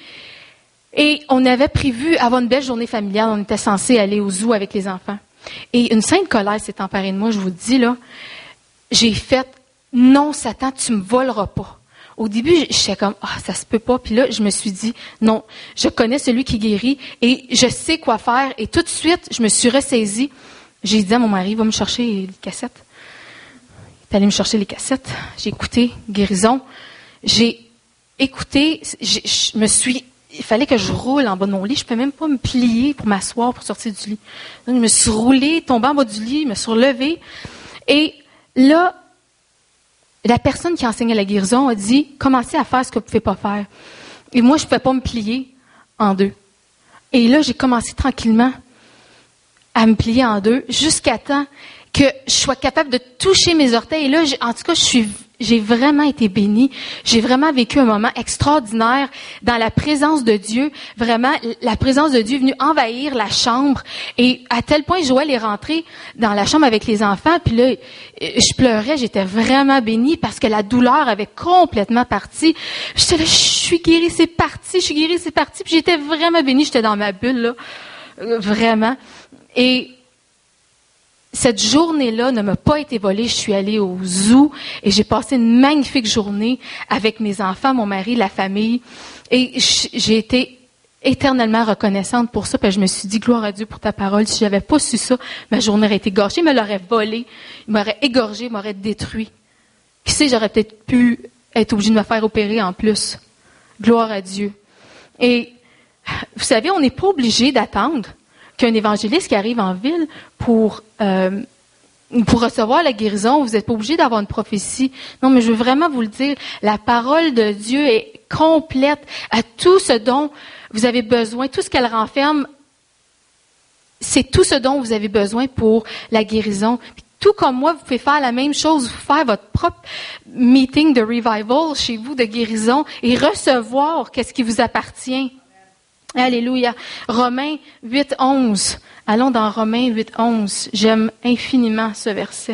Et on avait prévu avoir une belle journée familiale. On était censé aller au zoo avec les enfants. Et une sainte colère s'est emparée de moi, je vous le dis, là. J'ai fait, non, Satan, tu me voleras pas. Au début, j'étais comme, ça se peut pas. Puis là, je me suis dit, non, je connais celui qui guérit et je sais quoi faire. Et tout de suite, je me suis ressaisie. J'ai dit à mon mari, va me chercher les cassettes. Il est allé me chercher les cassettes. J'ai écouté Guérison. J'ai écouté, il fallait que je roule en bas de mon lit. Je ne pouvais même pas me plier pour m'asseoir, pour sortir du lit. Donc, je me suis roulée, tombée en bas du lit, je me suis relevée. Et là, la personne qui enseignait la guérison a dit, commencez à faire ce que vous ne pouvez pas faire. Et moi, je ne pouvais pas me plier en deux. Et là, j'ai commencé tranquillement à me plier en deux jusqu'à temps que je sois capable de toucher mes orteils. Et là, en tout cas, j'ai vraiment été bénie. J'ai vraiment vécu un moment extraordinaire dans la présence de Dieu. Vraiment, la présence de Dieu est venue envahir la chambre. Et à tel point, Joël est rentré dans la chambre avec les enfants. Puis là, je pleurais. J'étais vraiment bénie parce que la douleur avait complètement parti. J'étais là, je suis guérie, c'est parti. Je suis guérie, c'est parti. Puis j'étais vraiment bénie. J'étais dans ma bulle, là. Vraiment. Et cette journée-là ne m'a pas été volée. Je suis allée au zoo et j'ai passé une magnifique journée avec mes enfants, mon mari, la famille. Et j'ai été éternellement reconnaissante pour ça. Puis je me suis dit, gloire à Dieu pour ta parole. Si j'avais pas su ça, ma journée aurait été gâchée. Il me l'aurait volée, il m'aurait égorgé, il m'aurait détruit. Qui sait, j'aurais peut-être pu être obligée de me faire opérer en plus. Gloire à Dieu. Et vous savez, on n'est pas obligé d'attendre qu'un évangéliste qui arrive en ville pour recevoir la guérison. Vous n'êtes pas obligé d'avoir une prophétie. Non, mais je veux vraiment vous le dire, la parole de Dieu est complète à tout ce dont vous avez besoin. Tout ce qu'elle renferme, c'est tout ce dont vous avez besoin pour la guérison. Puis, tout comme moi, vous pouvez faire la même chose, vous faire votre propre meeting de revival chez vous, de guérison, et recevoir qu'est-ce qui vous appartient. Alléluia. Romains 8:11. Allons dans Romains 8:11. J'aime infiniment ce verset.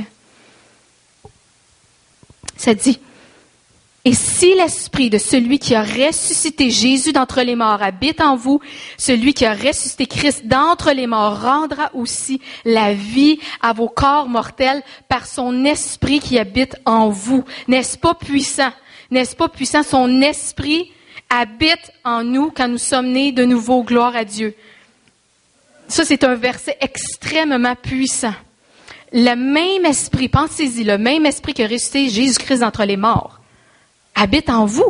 Ça dit, « Et si l'esprit de celui qui a ressuscité Jésus d'entre les morts habite en vous, celui qui a ressuscité Christ d'entre les morts rendra aussi la vie à vos corps mortels par son esprit qui habite en vous. » N'est-ce pas puissant? N'est-ce pas puissant? Son esprit habite en nous quand nous sommes nés de nouveau. Gloire à Dieu. Ça, c'est un verset extrêmement puissant. Le même esprit, pensez-y, le même esprit qui a ressuscité Jésus-Christ d'entre les morts, habite en vous.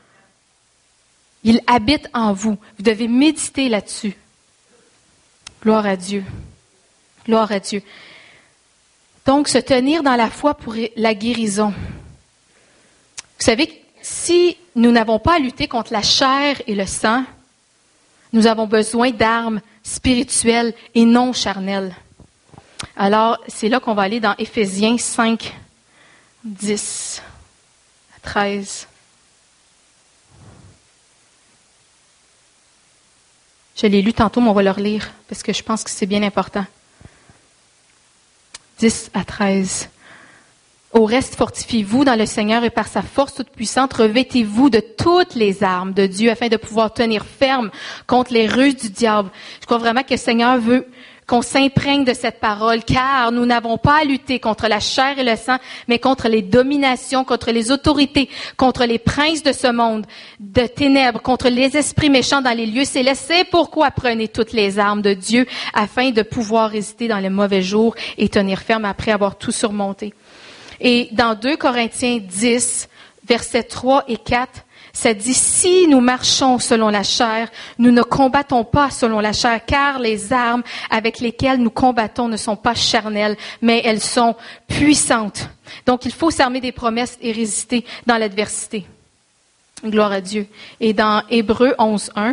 Il habite en vous. Vous devez méditer là-dessus. Gloire à Dieu. Gloire à Dieu. Donc, se tenir dans la foi pour la guérison. Vous savez, si nous n'avons pas à lutter contre la chair et le sang, nous avons besoin d'armes spirituelles et non charnelles. Alors, c'est là qu'on va aller dans Éphésiens 5, 10 à 13. Je l'ai lu tantôt, mais on va le relire parce que je pense que c'est bien important. 10 à 13. Au reste, fortifiez-vous dans le Seigneur et par sa force toute puissante, revêtez-vous de toutes les armes de Dieu afin de pouvoir tenir ferme contre les ruses du diable. Je crois vraiment que le Seigneur veut qu'on s'imprègne de cette parole, car nous n'avons pas à lutter contre la chair et le sang, mais contre les dominations, contre les autorités, contre les princes de ce monde de ténèbres, contre les esprits méchants dans les lieux célestes. C'est pourquoi prenez toutes les armes de Dieu afin de pouvoir résister dans les mauvais jours et tenir ferme après avoir tout surmonté. Et dans 2 Corinthiens 10, versets 3 et 4, ça dit, « Si nous marchons selon la chair, nous ne combattons pas selon la chair, car les armes avec lesquelles nous combattons ne sont pas charnelles, mais elles sont puissantes. » Donc, il faut s'armer des promesses et résister dans l'adversité. Gloire à Dieu. Et dans Hébreux 11:1,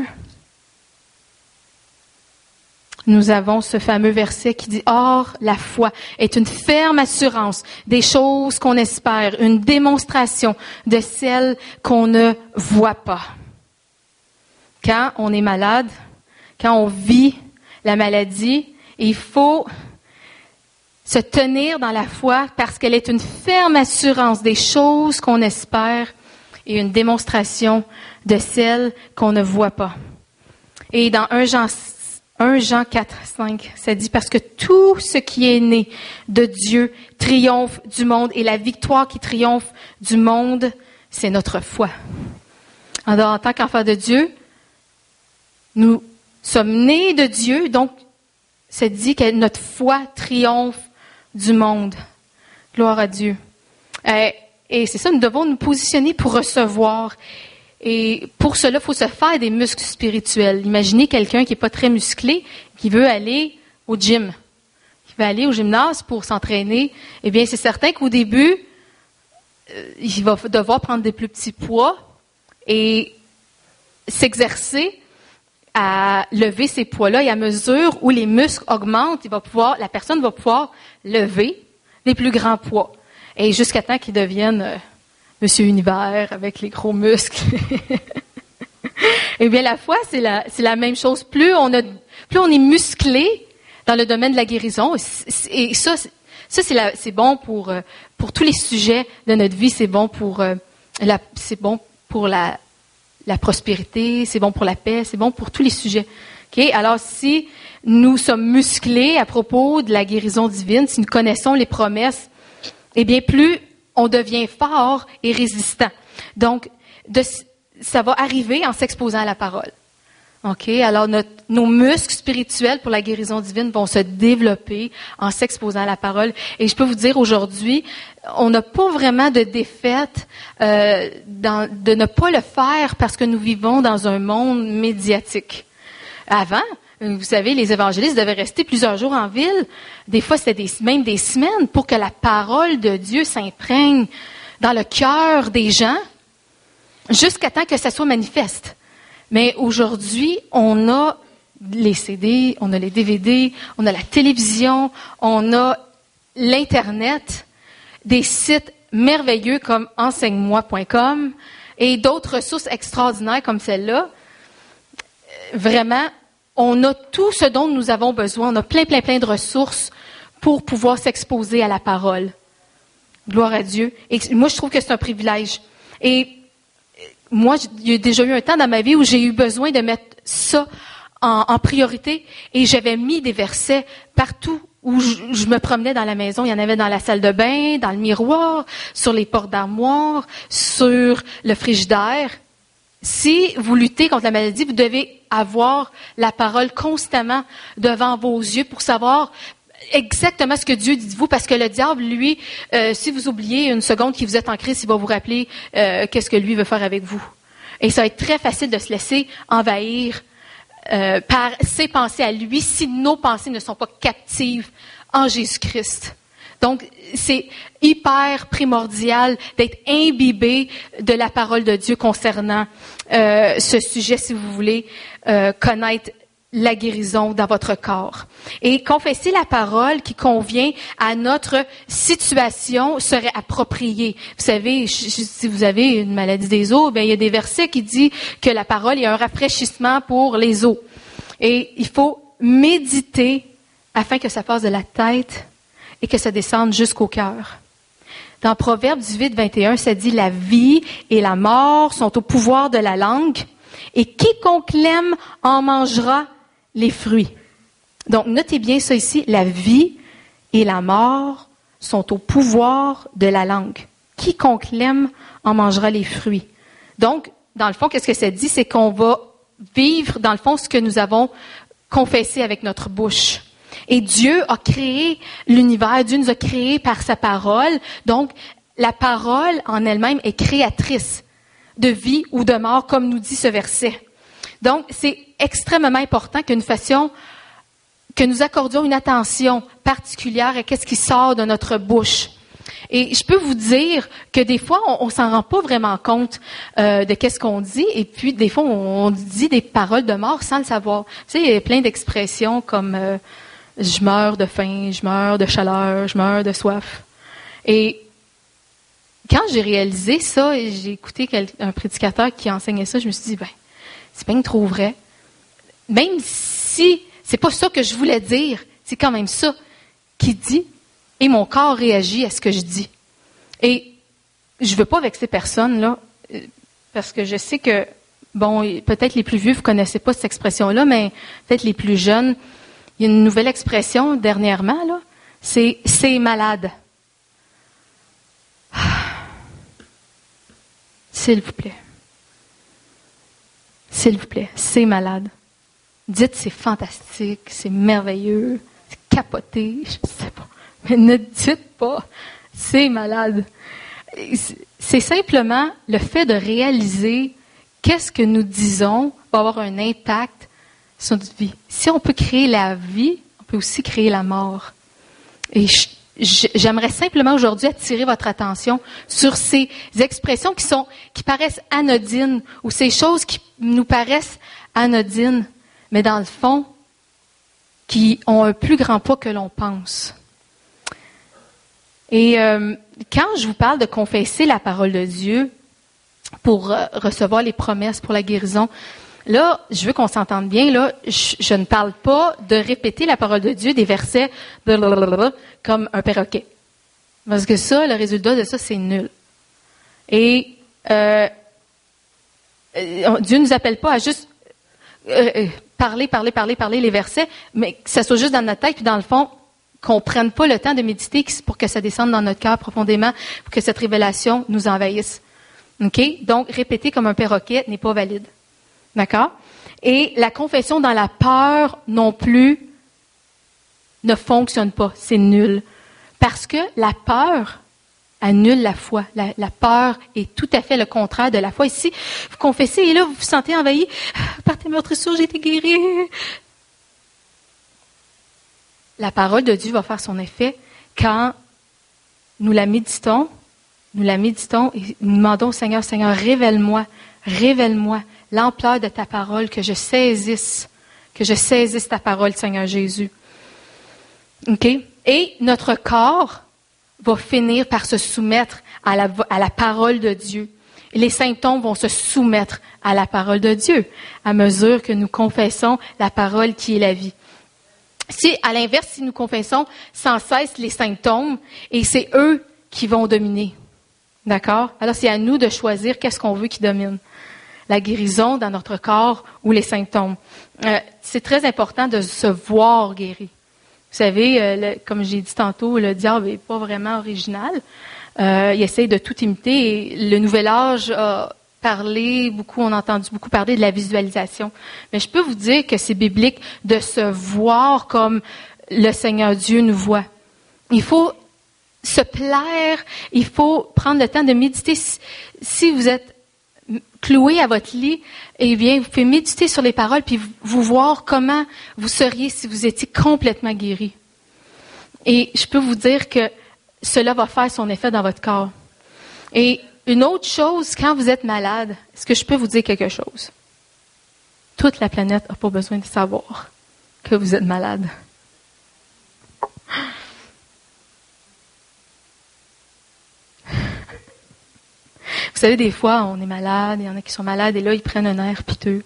nous avons ce fameux verset qui dit « Or, la foi est une ferme assurance des choses qu'on espère, une démonstration de celles qu'on ne voit pas. » Quand on est malade, quand on vit la maladie, il faut se tenir dans la foi parce qu'elle est une ferme assurance des choses qu'on espère et une démonstration de celles qu'on ne voit pas. Et dans 1 Jean 4, 5, ça dit « Parce que tout ce qui est né de Dieu triomphe du monde et la victoire qui triomphe du monde, c'est notre foi. » Alors, en tant qu'enfants de Dieu, nous sommes nés de Dieu, donc se dit que notre foi triomphe du monde. Gloire à Dieu. Et c'est ça, nous devons nous positionner pour recevoir. Et pour cela, il faut se faire des muscles spirituels. Imaginez quelqu'un qui n'est pas très musclé, qui veut aller au gym, qui veut aller au gymnase pour s'entraîner. Eh bien, c'est certain qu'au début, il va devoir prendre des plus petits poids et s'exercer à lever ces poids-là. Et à mesure où les muscles augmentent, la personne va pouvoir lever les plus grands poids. Et jusqu'à temps qu'il devienne Monsieur Univers avec les gros muscles. Eh bien, la foi, c'est la même chose. Plus on est musclé dans le domaine de la guérison, et ça c'est bon pour tous les sujets de notre vie. C'est bon pour la prospérité, c'est bon pour la paix, c'est bon pour tous les sujets. Okay? Alors, si nous sommes musclés à propos de la guérison divine, si nous connaissons les promesses, eh bien, plus on devient fort et résistant. Donc, ça va arriver en s'exposant à la parole. OK? Alors, nos muscles spirituels pour la guérison divine vont se développer en s'exposant à la parole. Et je peux vous dire, aujourd'hui, on n'a pas vraiment de défaite de ne pas le faire parce que nous vivons dans un monde médiatique. Avant, vous savez, les évangélistes devaient rester plusieurs jours en ville. Des fois, c'était même des semaines pour que la parole de Dieu s'imprègne dans le cœur des gens jusqu'à temps que ça soit manifeste. Mais aujourd'hui, on a les CD, on a les DVD, on a la télévision, on a l'Internet, des sites merveilleux comme enseigne-moi.com et d'autres ressources extraordinaires comme celle-là. Vraiment, on a tout ce dont nous avons besoin. On a plein de ressources pour pouvoir s'exposer à la parole. Gloire à Dieu. Et moi, je trouve que c'est un privilège. Et moi, il y a déjà eu un temps dans ma vie où j'ai eu besoin de mettre ça en priorité. Et j'avais mis des versets partout où je me promenais dans la maison. Il y en avait dans la salle de bain, dans le miroir, sur les portes d'armoire, sur le frigidaire. Si vous luttez contre la maladie, vous devez avoir la parole constamment devant vos yeux pour savoir exactement ce que Dieu dit de vous, parce que le diable, lui, si vous oubliez une seconde que vous êtes en Christ, il va vous rappeler qu'est-ce que lui veut faire avec vous. Et ça va être très facile de se laisser envahir par ses pensées à lui si nos pensées ne sont pas captives en Jésus-Christ. Donc, c'est hyper primordial d'être imbibé de la parole de Dieu concernant ce sujet, si vous voulez connaître la guérison dans votre corps. Et confesser la parole qui convient à notre situation serait approprié. Vous savez, si vous avez une maladie des os, bien, il y a des versets qui disent que la parole est un rafraîchissement pour les os. Et il faut méditer afin que ça passe de la tête et que ça descende jusqu'au cœur. Dans Proverbe 18, 21, ça dit « La vie et la mort sont au pouvoir de la langue, et quiconque l'aime en mangera les fruits. » Donc, notez bien ça ici, la vie et la mort sont au pouvoir de la langue. Quiconque l'aime en mangera les fruits. Donc, dans le fond, qu'est-ce que ça dit? C'est qu'on va vivre, dans le fond, ce que nous avons confessé avec notre bouche. Et Dieu a créé l'univers, Dieu nous a créés par sa parole. Donc, la parole en elle-même est créatrice de vie ou de mort, comme nous dit ce verset. Donc, c'est extrêmement important que nous accordions une attention particulière à ce qui sort de notre bouche. Et je peux vous dire que des fois, on s'en rend pas vraiment compte de qu'est-ce qu'on dit. Et puis, des fois, on dit des paroles de mort sans le savoir. Tu sais, il y a plein d'expressions comme je meurs de faim, je meurs de chaleur, je meurs de soif. Et quand j'ai réalisé ça, et j'ai écouté un prédicateur qui enseignait ça, je me suis dit, c'est bien trop vrai. Même si c'est pas ça que je voulais dire, c'est quand même ça qu'il dit, et mon corps réagit à ce que je dis. Et je veux pas vexer personne, là, parce que je sais que, peut-être les plus vieux, vous connaissez pas cette expression-là, mais peut-être les plus jeunes, il y a une nouvelle expression dernièrement, là, c'est malade. S'il vous plaît. S'il vous plaît, c'est malade. Dites c'est fantastique, c'est merveilleux, c'est capoté, je sais pas. Mais ne dites pas c'est malade. C'est simplement le fait de réaliser qu'est-ce que nous disons va avoir un impact sur notre vie. Si on peut créer la vie, on peut aussi créer la mort. Et j'aimerais simplement aujourd'hui attirer votre attention sur ces expressions qui paraissent anodines ou ces choses qui nous paraissent anodines, mais dans le fond, qui ont un plus grand poids que l'on pense. Et quand je vous parle de confesser la parole de Dieu pour recevoir les promesses pour la guérison, là, je veux qu'on s'entende bien, là, je ne parle pas de répéter la parole de Dieu, des versets comme un perroquet. Parce que ça, le résultat de ça, c'est nul. Et Dieu ne nous appelle pas à juste parler les versets, mais que ça soit juste dans notre tête, puis dans le fond, qu'on prenne pas le temps de méditer pour que ça descende dans notre cœur profondément, pour que cette révélation nous envahisse. OK? Donc, répéter comme un perroquet n'est pas valide. D'accord? Et la confession dans la peur non plus ne fonctionne pas. C'est nul. Parce que la peur annule la foi. La peur est tout à fait le contraire de la foi. Ici, vous confessez et là, vous vous sentez envahi. Par tes meurtrissures, j'ai été guéri. La parole de Dieu va faire son effet quand nous la méditons et nous demandons au Seigneur, Seigneur, révèle-moi l'ampleur de ta parole, que je saisisse ta parole, Seigneur Jésus. OK? Et notre corps va finir par se soumettre à la parole de Dieu. Et les symptômes vont se soumettre à la parole de Dieu à mesure que nous confessons la parole qui est la vie. Si, à l'inverse, si nous confessons sans cesse les symptômes, et c'est eux qui vont dominer. D'accord? Alors, c'est à nous de choisir qu'est-ce qu'on veut qui domine. La guérison dans notre corps ou les symptômes. C'est très important de se voir guéri. Vous savez, comme j'ai dit tantôt, le diable n'est pas vraiment original. Il essaie de tout imiter. Et le nouvel âge a parlé beaucoup, on a entendu beaucoup parler de la visualisation. Mais je peux vous dire que c'est biblique de se voir comme le Seigneur Dieu nous voit. Il faut se plaire, il faut prendre le temps de méditer. Si vous êtes cloué à votre lit, eh bien, vous pouvez méditer sur les paroles puis vous voir comment vous seriez si vous étiez complètement guéri. Et je peux vous dire que cela va faire son effet dans votre corps. Et une autre chose, quand vous êtes malade, est-ce que je peux vous dire quelque chose? Toute la planète n'a pas besoin de savoir que vous êtes malade. Vous savez, des fois, on est malade, il y en a qui sont malades, et là, ils prennent un air piteux.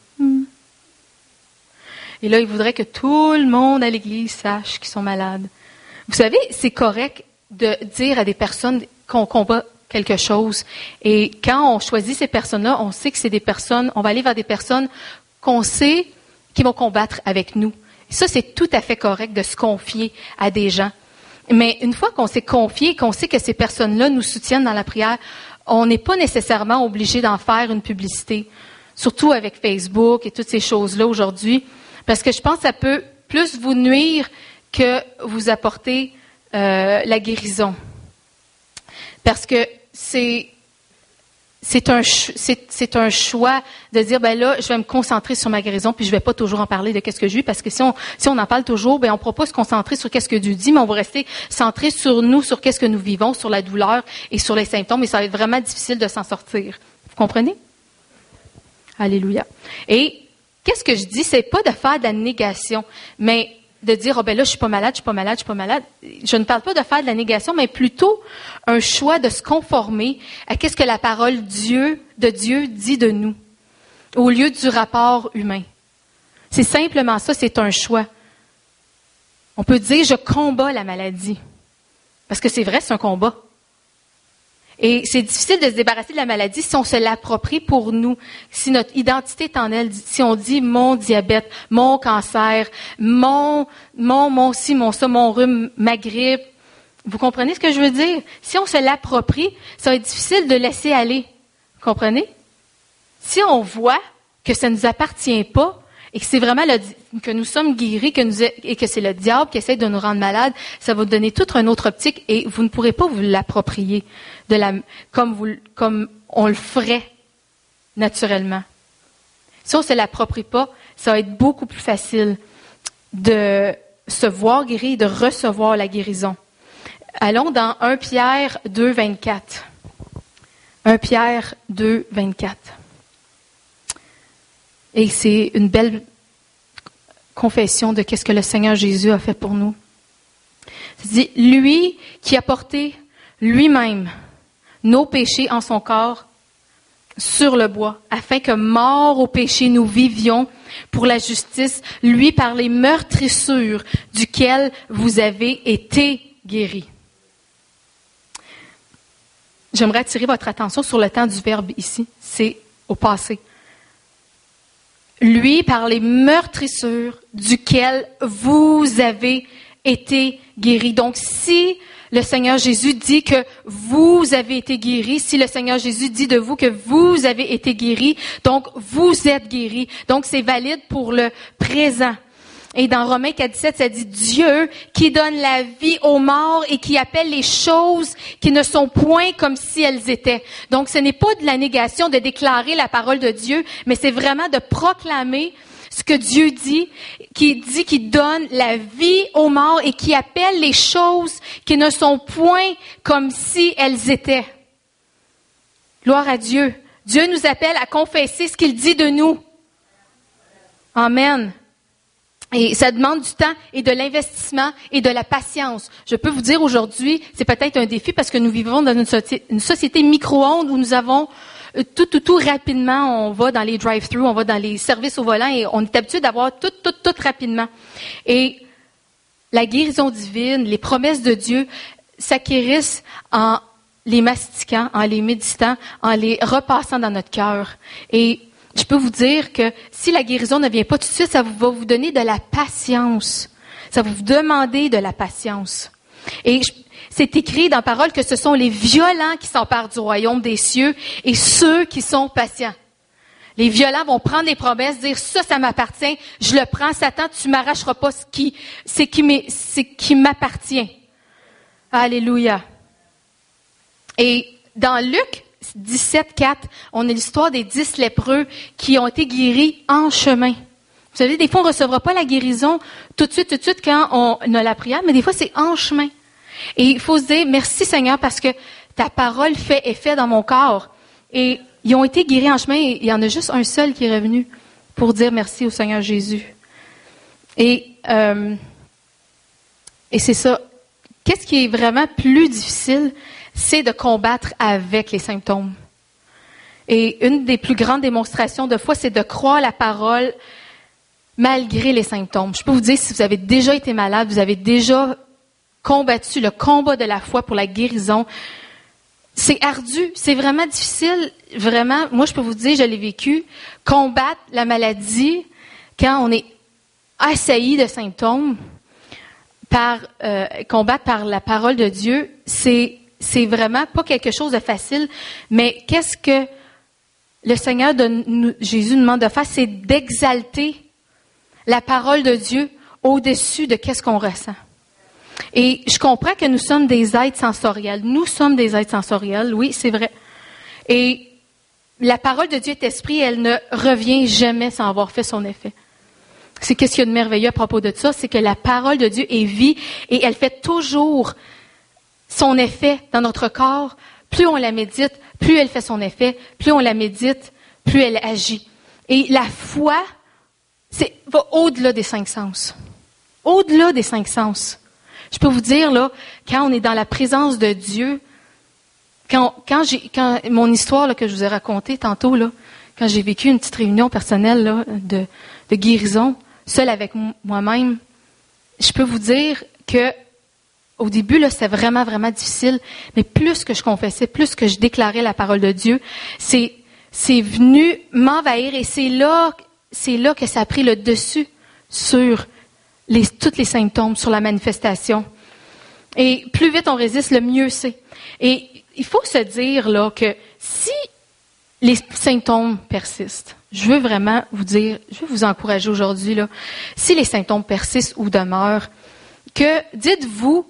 Et là, ils voudraient que tout le monde à l'église sache qu'ils sont malades. Vous savez, c'est correct de dire à des personnes qu'on combat quelque chose. Et quand on choisit ces personnes-là, on sait que c'est des personnes, on va aller vers des personnes qu'on sait qui vont combattre avec nous. Et ça, c'est tout à fait correct de se confier à des gens. Mais une fois qu'on s'est confié, qu'on sait que ces personnes-là nous soutiennent dans la prière, on n'est pas nécessairement obligé d'en faire une publicité, surtout avec Facebook et toutes ces choses-là aujourd'hui, parce que je pense que ça peut plus vous nuire que vous apporter la guérison. Parce que c'est un choix de dire, ben là, je vais me concentrer sur ma guérison, puis je vais pas toujours en parler de qu'est-ce que j'ai eu, parce que si on en parle toujours, ben on pourra pas se concentrer sur qu'est-ce que Dieu dit, mais on va rester centré sur nous, sur qu'est-ce que nous vivons, sur la douleur et sur les symptômes, et ça va être vraiment difficile de s'en sortir. Vous comprenez? Alléluia. Et qu'est-ce que je dis? C'est pas de faire de la négation, mais de dire, oh ben là, je suis pas malade. Je ne parle pas de faire de la négation, mais plutôt un choix de se conformer à qu'est-ce que la parole de Dieu dit de nous, au lieu du rapport humain. C'est simplement ça, c'est un choix. On peut dire, je combats la maladie. Parce que c'est vrai, c'est un combat. Et c'est difficile de se débarrasser de la maladie si on se l'approprie pour nous, si notre identité est en elle, si on dit mon diabète, mon cancer, mon ci, mon ça, mon rhume, ma grippe. Vous comprenez ce que je veux dire? Si on se l'approprie, ça va être difficile de laisser aller. Vous comprenez? Si on voit que ça ne nous appartient pas et que c'est vraiment que nous sommes guéris, et que c'est le diable qui essaie de nous rendre malades, ça va vous donner toute une autre optique et vous ne pourrez pas vous l'approprier comme on le ferait naturellement. Si on ne se l'approprie pas, ça va être beaucoup plus facile de se voir guéri et de recevoir la guérison. Allons dans 1 Pierre 2, 24. 1 Pierre 2, 24. Et c'est une belle confession de qu'est-ce que le Seigneur Jésus a fait pour nous. Il dit, lui qui a porté lui-même nos péchés en son corps sur le bois, afin que morts au péché nous vivions pour la justice, lui par les meurtrissures duquel vous avez été guéris. J'aimerais attirer votre attention sur le temps du verbe ici. C'est au passé. Lui, par les meurtrissures duquel vous avez été guéris. Donc, si le Seigneur Jésus dit que vous avez été guéris, si le Seigneur Jésus dit de vous que vous avez été guéris, donc vous êtes guéris. Donc, c'est valide pour le présent. Et dans Romains 4,17, ça dit « Dieu qui donne la vie aux morts et qui appelle les choses qui ne sont point comme si elles étaient. » Donc, ce n'est pas de la négation de déclarer la parole de Dieu, mais c'est vraiment de proclamer ce que Dieu dit qu'il donne la vie aux morts et qui appelle les choses qui ne sont point comme si elles étaient. Gloire à Dieu. Dieu nous appelle à confesser ce qu'il dit de nous. Amen. Et ça demande du temps et de l'investissement et de la patience. Je peux vous dire aujourd'hui, c'est peut-être un défi parce que nous vivons dans une société micro-ondes où nous avons tout rapidement. On va dans les drive-thru, on va dans les services au volant et on est habitué d'avoir tout rapidement. Et la guérison divine, les promesses de Dieu s'acquérissent en les mastiquant, en les méditant, en les repassant dans notre cœur. Et je peux vous dire que si la guérison ne vient pas tout de suite, ça va vous donner de la patience. Ça va vous demander de la patience. Et c'est écrit dans la parole que ce sont les violents qui s'emparent du royaume des cieux et ceux qui sont patients. Les violents vont prendre les promesses, dire ça m'appartient, je le prends, Satan, tu m'arracheras pas ce qui m'appartient. Alléluia. Et dans Luc 17,4, on a l'histoire des 10 lépreux qui ont été guéris en chemin. Vous savez, des fois, on ne recevra pas la guérison tout de suite quand on a la prière, mais des fois, c'est en chemin. Et il faut se dire, merci Seigneur, parce que ta parole fait effet dans mon corps. Et ils ont été guéris en chemin, et il y en a juste un seul qui est revenu pour dire merci au Seigneur Jésus. Et c'est ça. Qu'est-ce qui est vraiment plus difficile? C'est de combattre avec les symptômes. Et une des plus grandes démonstrations de foi, c'est de croire la parole malgré les symptômes. Je peux vous dire, si vous avez déjà été malade, vous avez déjà combattu le combat de la foi pour la guérison, c'est ardu, c'est vraiment difficile. Vraiment, moi je peux vous dire, je l'ai vécu, combattre la maladie quand on est assailli de symptômes, combattre par la parole de Dieu, c'est vraiment pas quelque chose de facile, mais qu'est-ce que le Seigneur Jésus nous demande de faire, c'est d'exalter la parole de Dieu au-dessus de qu'est-ce qu'on ressent. Et je comprends que nous sommes des êtres sensoriels. Nous sommes des êtres sensoriels, oui, c'est vrai. Et la parole de Dieu est esprit, elle ne revient jamais sans avoir fait son effet. C'est qu'est-ce qu'il y a de merveilleux à propos de ça, c'est que la parole de Dieu est vie et elle fait toujours son effet dans notre corps. Plus on la médite, plus elle fait son effet. Plus on la médite, plus elle agit. Et la foi, va au-delà des 5 sens. Au-delà des 5 sens. Je peux vous dire, là, quand on est dans la présence de Dieu, quand mon histoire là, que je vous ai racontée tantôt, là, quand j'ai vécu une petite réunion personnelle là, de guérison, seule avec moi-même, je peux vous dire que au début, là, c'était vraiment, vraiment difficile. Mais plus que je confessais, plus que je déclarais la parole de Dieu, c'est venu m'envahir et c'est là que ça a pris le dessus sur tous les symptômes, sur la manifestation. Et plus vite on résiste, le mieux c'est. Et il faut se dire là que si les symptômes persistent. Je veux vraiment vous dire, je veux vous encourager aujourd'hui, là, si les symptômes persistent ou demeurent, que dites-vous,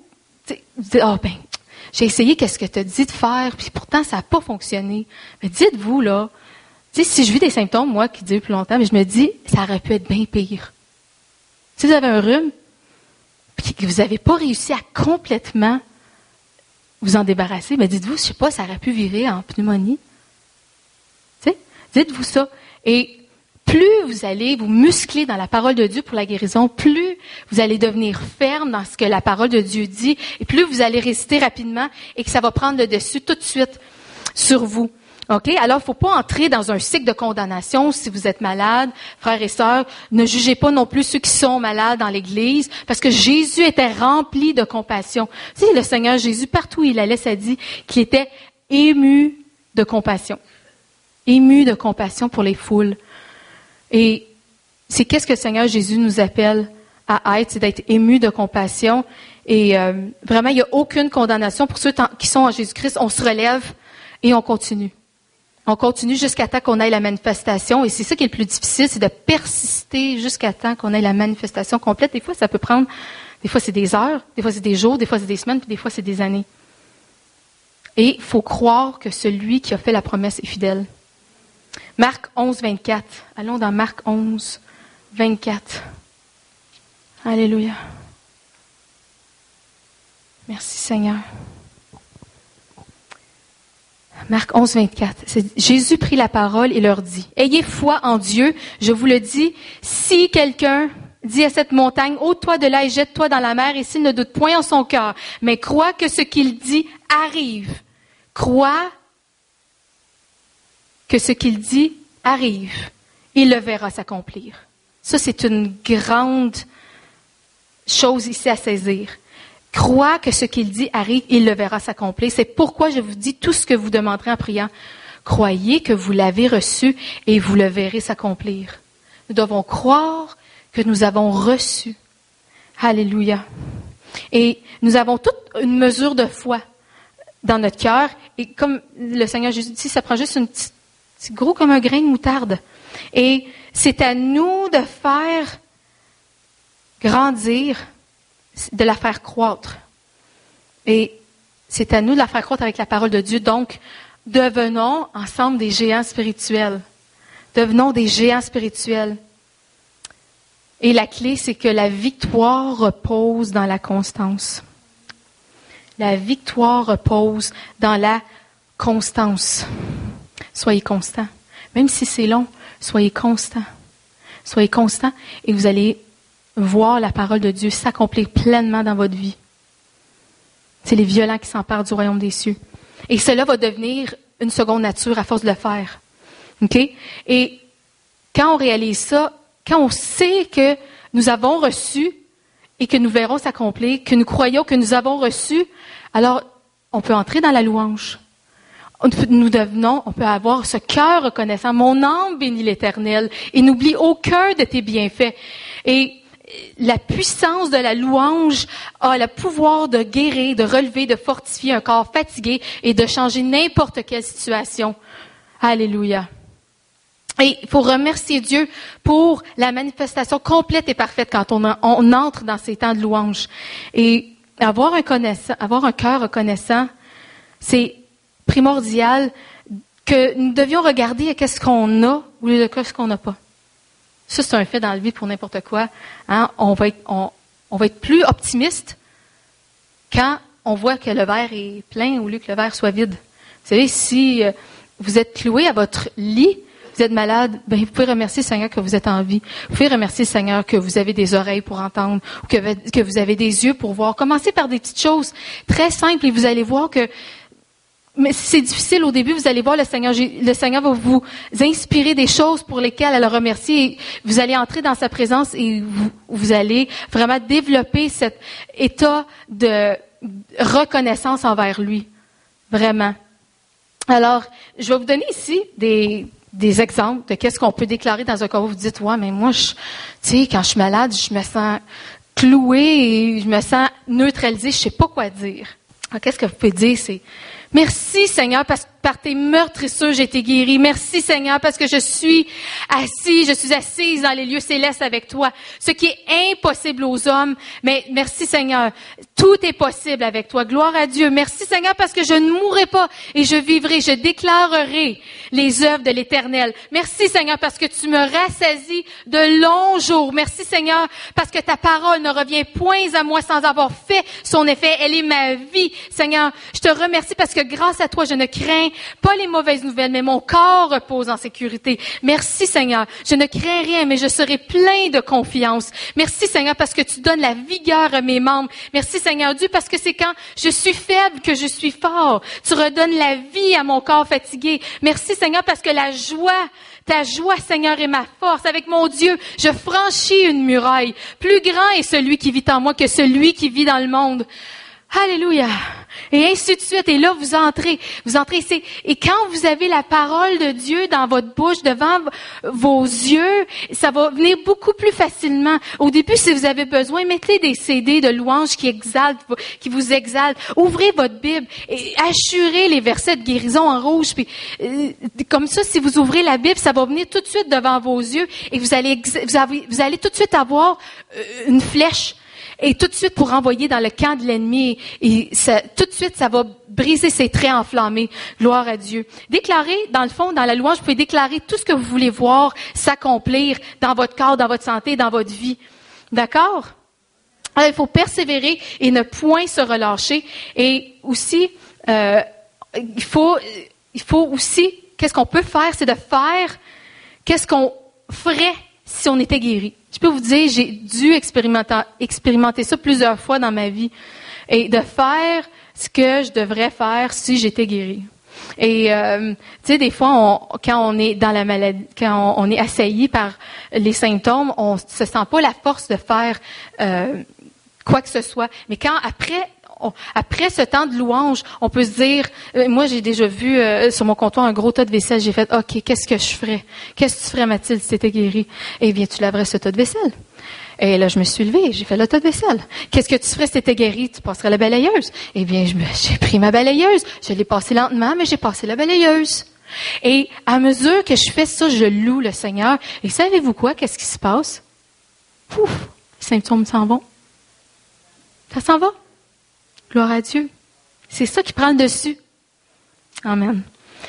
j'ai essayé qu'est-ce que tu as dit de faire, puis pourtant ça n'a pas fonctionné. Mais dites-vous, là, si je vis des symptômes, moi, qui durent plus longtemps, mais je me dis, ça aurait pu être bien pire. Si vous avez un rhume, puis que vous n'avez pas réussi à complètement vous en débarrasser, mais dites-vous, je sais pas, ça aurait pu virer en pneumonie. Tu sais, dites-vous ça. Et plus vous allez vous muscler dans la parole de Dieu pour la guérison, plus vous allez devenir ferme dans ce que la parole de Dieu dit, et plus vous allez résister rapidement et que ça va prendre le dessus tout de suite sur vous. OK? Alors, il ne faut pas entrer dans un cycle de condamnation si vous êtes malade. Frères et sœurs, ne jugez pas non plus ceux qui sont malades dans l'Église, parce que Jésus était rempli de compassion. Tu sais, le Seigneur Jésus, partout où il allait, ça dit qu'il était ému de compassion. Ému de compassion pour les foules. Et c'est qu'est-ce que le Seigneur Jésus nous appelle à être, c'est d'être ému de compassion. Et vraiment, il n'y a aucune condamnation pour ceux qui sont en Jésus-Christ. On se relève et on continue. On continue jusqu'à temps qu'on ait la manifestation. Et c'est ça qui est le plus difficile, c'est de persister jusqu'à temps qu'on ait la manifestation complète. Des fois, ça peut prendre, des fois c'est des heures, des fois c'est des jours, des fois c'est des semaines, puis des fois c'est des années. Et il faut croire que celui qui a fait la promesse est fidèle. Marc 11, 24. Allons dans Marc 11, 24. Alléluia. Merci Seigneur. Marc 11, 24. Jésus prit la parole et leur dit, « Ayez foi en Dieu, je vous le dis, si quelqu'un dit à cette montagne, ôte-toi de là et jette-toi dans la mer, et s'il ne doute point en son cœur, mais croit que ce qu'il dit arrive. » Croit que ce qu'il dit arrive. Il le verra s'accomplir. Ça, c'est une grande chose ici à saisir. Crois que ce qu'il dit arrive, il le verra s'accomplir. C'est pourquoi je vous dis tout ce que vous demanderez en priant. Croyez que vous l'avez reçu et vous le verrez s'accomplir. Nous devons croire que nous avons reçu. Alléluia. Et nous avons toute une mesure de foi dans notre cœur. Et comme le Seigneur Jésus dit, ça prend juste c'est gros comme un grain de moutarde. Et c'est à nous de faire grandir, de la faire croître. Et c'est à nous de la faire croître avec la parole de Dieu. Donc, devenons ensemble des géants spirituels. Devenons des géants spirituels. Et la clé, c'est que la victoire repose dans la constance. La victoire repose dans la constance. Soyez constants. Même si c'est long, soyez constants. Soyez constants et vous allez voir la parole de Dieu s'accomplir pleinement dans votre vie. C'est les violents qui s'emparent du royaume des cieux. Et cela va devenir une seconde nature à force de le faire. OK? Et quand on réalise ça, quand on sait que nous avons reçu et que nous verrons s'accomplir, que nous croyons que nous avons reçu, alors on peut entrer dans la louange. On peut avoir ce cœur reconnaissant. Mon âme bénit l'Éternel et n'oublie aucun de tes bienfaits. Et la puissance de la louange a le pouvoir de guérir, de relever, de fortifier un corps fatigué et de changer n'importe quelle situation. Alléluia. Et il faut remercier Dieu pour la manifestation complète et parfaite quand on entre dans ces temps de louange. Et avoir un cœur reconnaissant, c'est primordial que nous devions regarder qu'est-ce qu'on a ou qu'est-ce qu'on n'a pas. Ça, c'est un fait dans la vie pour n'importe quoi. Hein? On va être plus optimiste quand on voit que le verre est plein au lieu que le verre soit vide. Vous savez, si vous êtes cloué à votre lit, vous êtes malade, ben vous pouvez remercier le Seigneur que vous êtes en vie. Vous pouvez remercier le Seigneur que vous avez des oreilles pour entendre, ou que vous avez des yeux pour voir. Commencez par des petites choses très simples et vous allez voir que mais si c'est difficile au début, vous allez voir le Seigneur va vous inspirer des choses pour lesquelles elle le remercie et vous allez entrer dans sa présence et vous allez vraiment développer cet état de reconnaissance envers lui. Vraiment. Alors, je vais vous donner ici des exemples de qu'est-ce qu'on peut déclarer dans un cas où vous dites, ouais, mais moi, tu sais, quand je suis malade, je me sens clouée et je me sens neutralisée, je sais pas quoi dire. Alors, qu'est-ce que vous pouvez dire, c'est merci Seigneur parce par tes meurtrissures, j'ai été guérie. Merci, Seigneur, parce que je suis assise dans les lieux célestes avec toi. Ce qui est impossible aux hommes, mais merci, Seigneur, tout est possible avec toi. Gloire à Dieu. Merci, Seigneur, parce que je ne mourrai pas et je vivrai. Je déclarerai les œuvres de l'Éternel. Merci, Seigneur, parce que tu me rassasies de longs jours. Merci, Seigneur, parce que ta parole ne revient point à moi sans avoir fait son effet. Elle est ma vie. Seigneur, je te remercie parce que grâce à toi, je ne crains pas les mauvaises nouvelles, mais mon corps repose en sécurité. Merci, Seigneur. Je ne crains rien, mais je serai plein de confiance. Merci, Seigneur, parce que tu donnes la vigueur à mes membres. Merci, Seigneur Dieu, parce que c'est quand je suis faible que je suis fort. Tu redonnes la vie à mon corps fatigué. Merci, Seigneur, parce que ta joie, Seigneur, est ma force. Avec mon Dieu, je franchis une muraille. Plus grand est celui qui vit en moi que celui qui vit dans le monde. Alléluia. Et ainsi de suite. Et là, vous entrez. Et quand vous avez la parole de Dieu dans votre bouche, devant vos yeux, ça va venir beaucoup plus facilement. Au début, si vous avez besoin, mettez des CD de louanges qui vous exaltent. Ouvrez votre Bible et assurez les versets de guérison en rouge. Puis, comme ça, si vous ouvrez la Bible, ça va venir tout de suite devant vos yeux et vous allez tout de suite avoir une flèche. Et tout de suite pour envoyer dans le camp de l'ennemi. Et tout de suite, ça va briser ses traits enflammés. Gloire à Dieu. Déclarez, dans le fond, dans la louange, vous pouvez déclarer tout ce que vous voulez voir s'accomplir dans votre corps, dans votre santé, dans votre vie. D'accord? Alors, il faut persévérer et ne point se relâcher. Et aussi, il faut aussi, qu'est-ce qu'on peut faire? C'est de faire qu'est-ce qu'on ferait si on était guéri. Je peux vous dire, j'ai dû expérimenter ça plusieurs fois dans ma vie et de faire ce que je devrais faire si j'étais guérie. Et tu sais, des fois, quand on est dans la maladie, quand on est assailli par les symptômes, on se sent pas la force de faire quoi que ce soit. Mais quand après ce temps de louange, on peut se dire, moi j'ai déjà vu sur mon comptoir un gros tas de vaisselle, j'ai fait, OK, qu'est-ce que je ferais? Qu'est-ce que tu ferais, Mathilde, si t'étais guérie? Eh bien, tu laverais ce tas de vaisselle. Et là, je me suis levée, j'ai fait le tas de vaisselle. Qu'est-ce que tu ferais si t'étais guérie? Tu passerais la balayeuse. Eh bien, j'ai pris ma balayeuse, je l'ai passée lentement, mais j'ai passé la balayeuse. Et à mesure que je fais ça, je loue le Seigneur. Et savez-vous quoi? Qu'est-ce qui se passe? Pouf! Les symptômes s'en vont. Ça s'en va. Gloire à Dieu. C'est ça qui prend le dessus. Amen.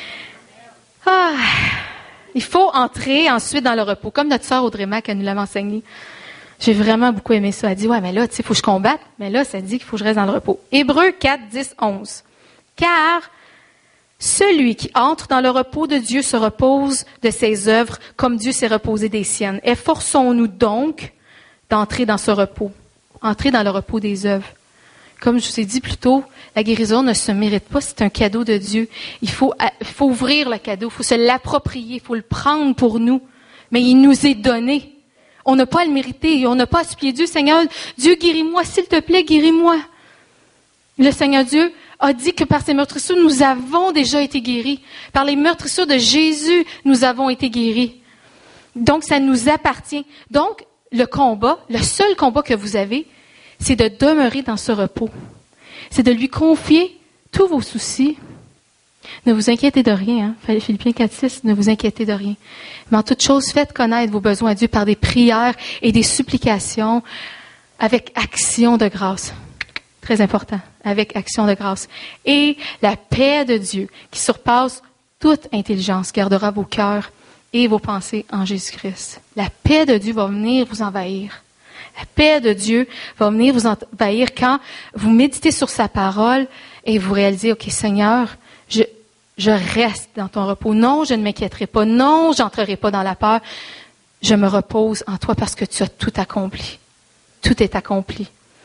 Il faut entrer ensuite dans le repos. Comme notre sœur Audrey Mac, elle nous l'avait enseigné. J'ai vraiment beaucoup aimé ça. Elle dit, ouais, mais là, tu sais, il faut que je combatte. Mais là, ça dit qu'il faut que je reste dans le repos. Hébreux 4, 10, 11. Car celui qui entre dans le repos de Dieu se repose de ses œuvres comme Dieu s'est reposé des siennes. Efforçons-nous donc d'entrer dans ce repos. Entrer dans le repos des œuvres. Comme je vous ai dit plus tôt, la guérison ne se mérite pas, c'est un cadeau de Dieu. Il faut ouvrir le cadeau, il faut se l'approprier, il faut le prendre pour nous. Mais il nous est donné. On n'a pas à le mériter, on n'a pas à supplier Dieu, Seigneur, Dieu guéris-moi, s'il te plaît, guéris-moi. Le Seigneur Dieu a dit que par ses meurtrissures, nous avons déjà été guéris. Par les meurtrissures de Jésus, nous avons été guéris. Donc, ça nous appartient. Donc, le seul combat que vous avez, c'est de demeurer dans ce repos. C'est de lui confier tous vos soucis. Ne vous inquiétez de rien. Hein? Philippiens 4.6, ne vous inquiétez de rien. Mais en toute chose, faites connaître vos besoins à Dieu par des prières et des supplications avec action de grâce. Très important, avec action de grâce. Et la paix de Dieu, qui surpasse toute intelligence, gardera vos cœurs et vos pensées en Jésus-Christ. La paix de Dieu va venir vous envahir. La paix de Dieu va venir vous envahir quand vous méditez sur sa parole et vous réalisez, OK, Seigneur, je reste dans ton repos. Non, je ne m'inquiéterai pas. Non, j'entrerai pas dans la peur. Je me repose en toi parce que tu as tout accompli. Tout est accompli.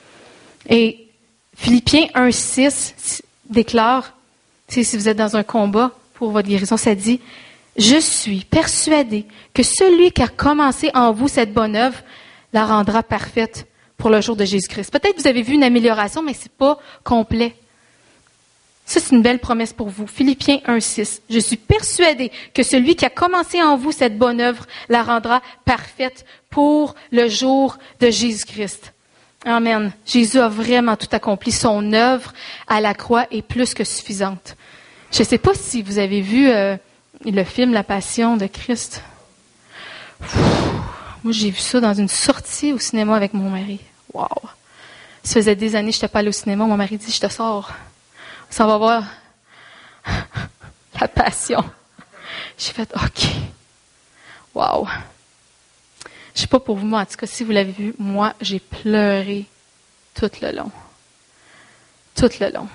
Et Philippiens 1.6 déclare, si vous êtes dans un combat pour votre guérison, ça dit, « Je suis persuadé que celui qui a commencé en vous cette bonne œuvre la rendra parfaite pour le jour de Jésus-Christ. » Peut-être que vous avez vu une amélioration, mais c'est pas complet. Ça, c'est une belle promesse pour vous. Philippiens 1.6. « Je suis persuadé que celui qui a commencé en vous cette bonne œuvre la rendra parfaite pour le jour de Jésus-Christ. » Amen. Jésus a vraiment tout accompli. Son œuvre à la croix est plus que suffisante. Je ne sais pas si vous avez vu le film La Passion de Christ. Moi, j'ai vu ça dans une sortie au cinéma avec mon mari. Wow! Ça faisait des années que je n'étais pas allée au cinéma. Mon mari dit, je te sors. On s'en va voir La Passion. J'ai fait, OK. Wow! Je ne sais pas pour vous, moi, en tout cas, si vous l'avez vu, moi, j'ai pleuré tout le long. Tout le long.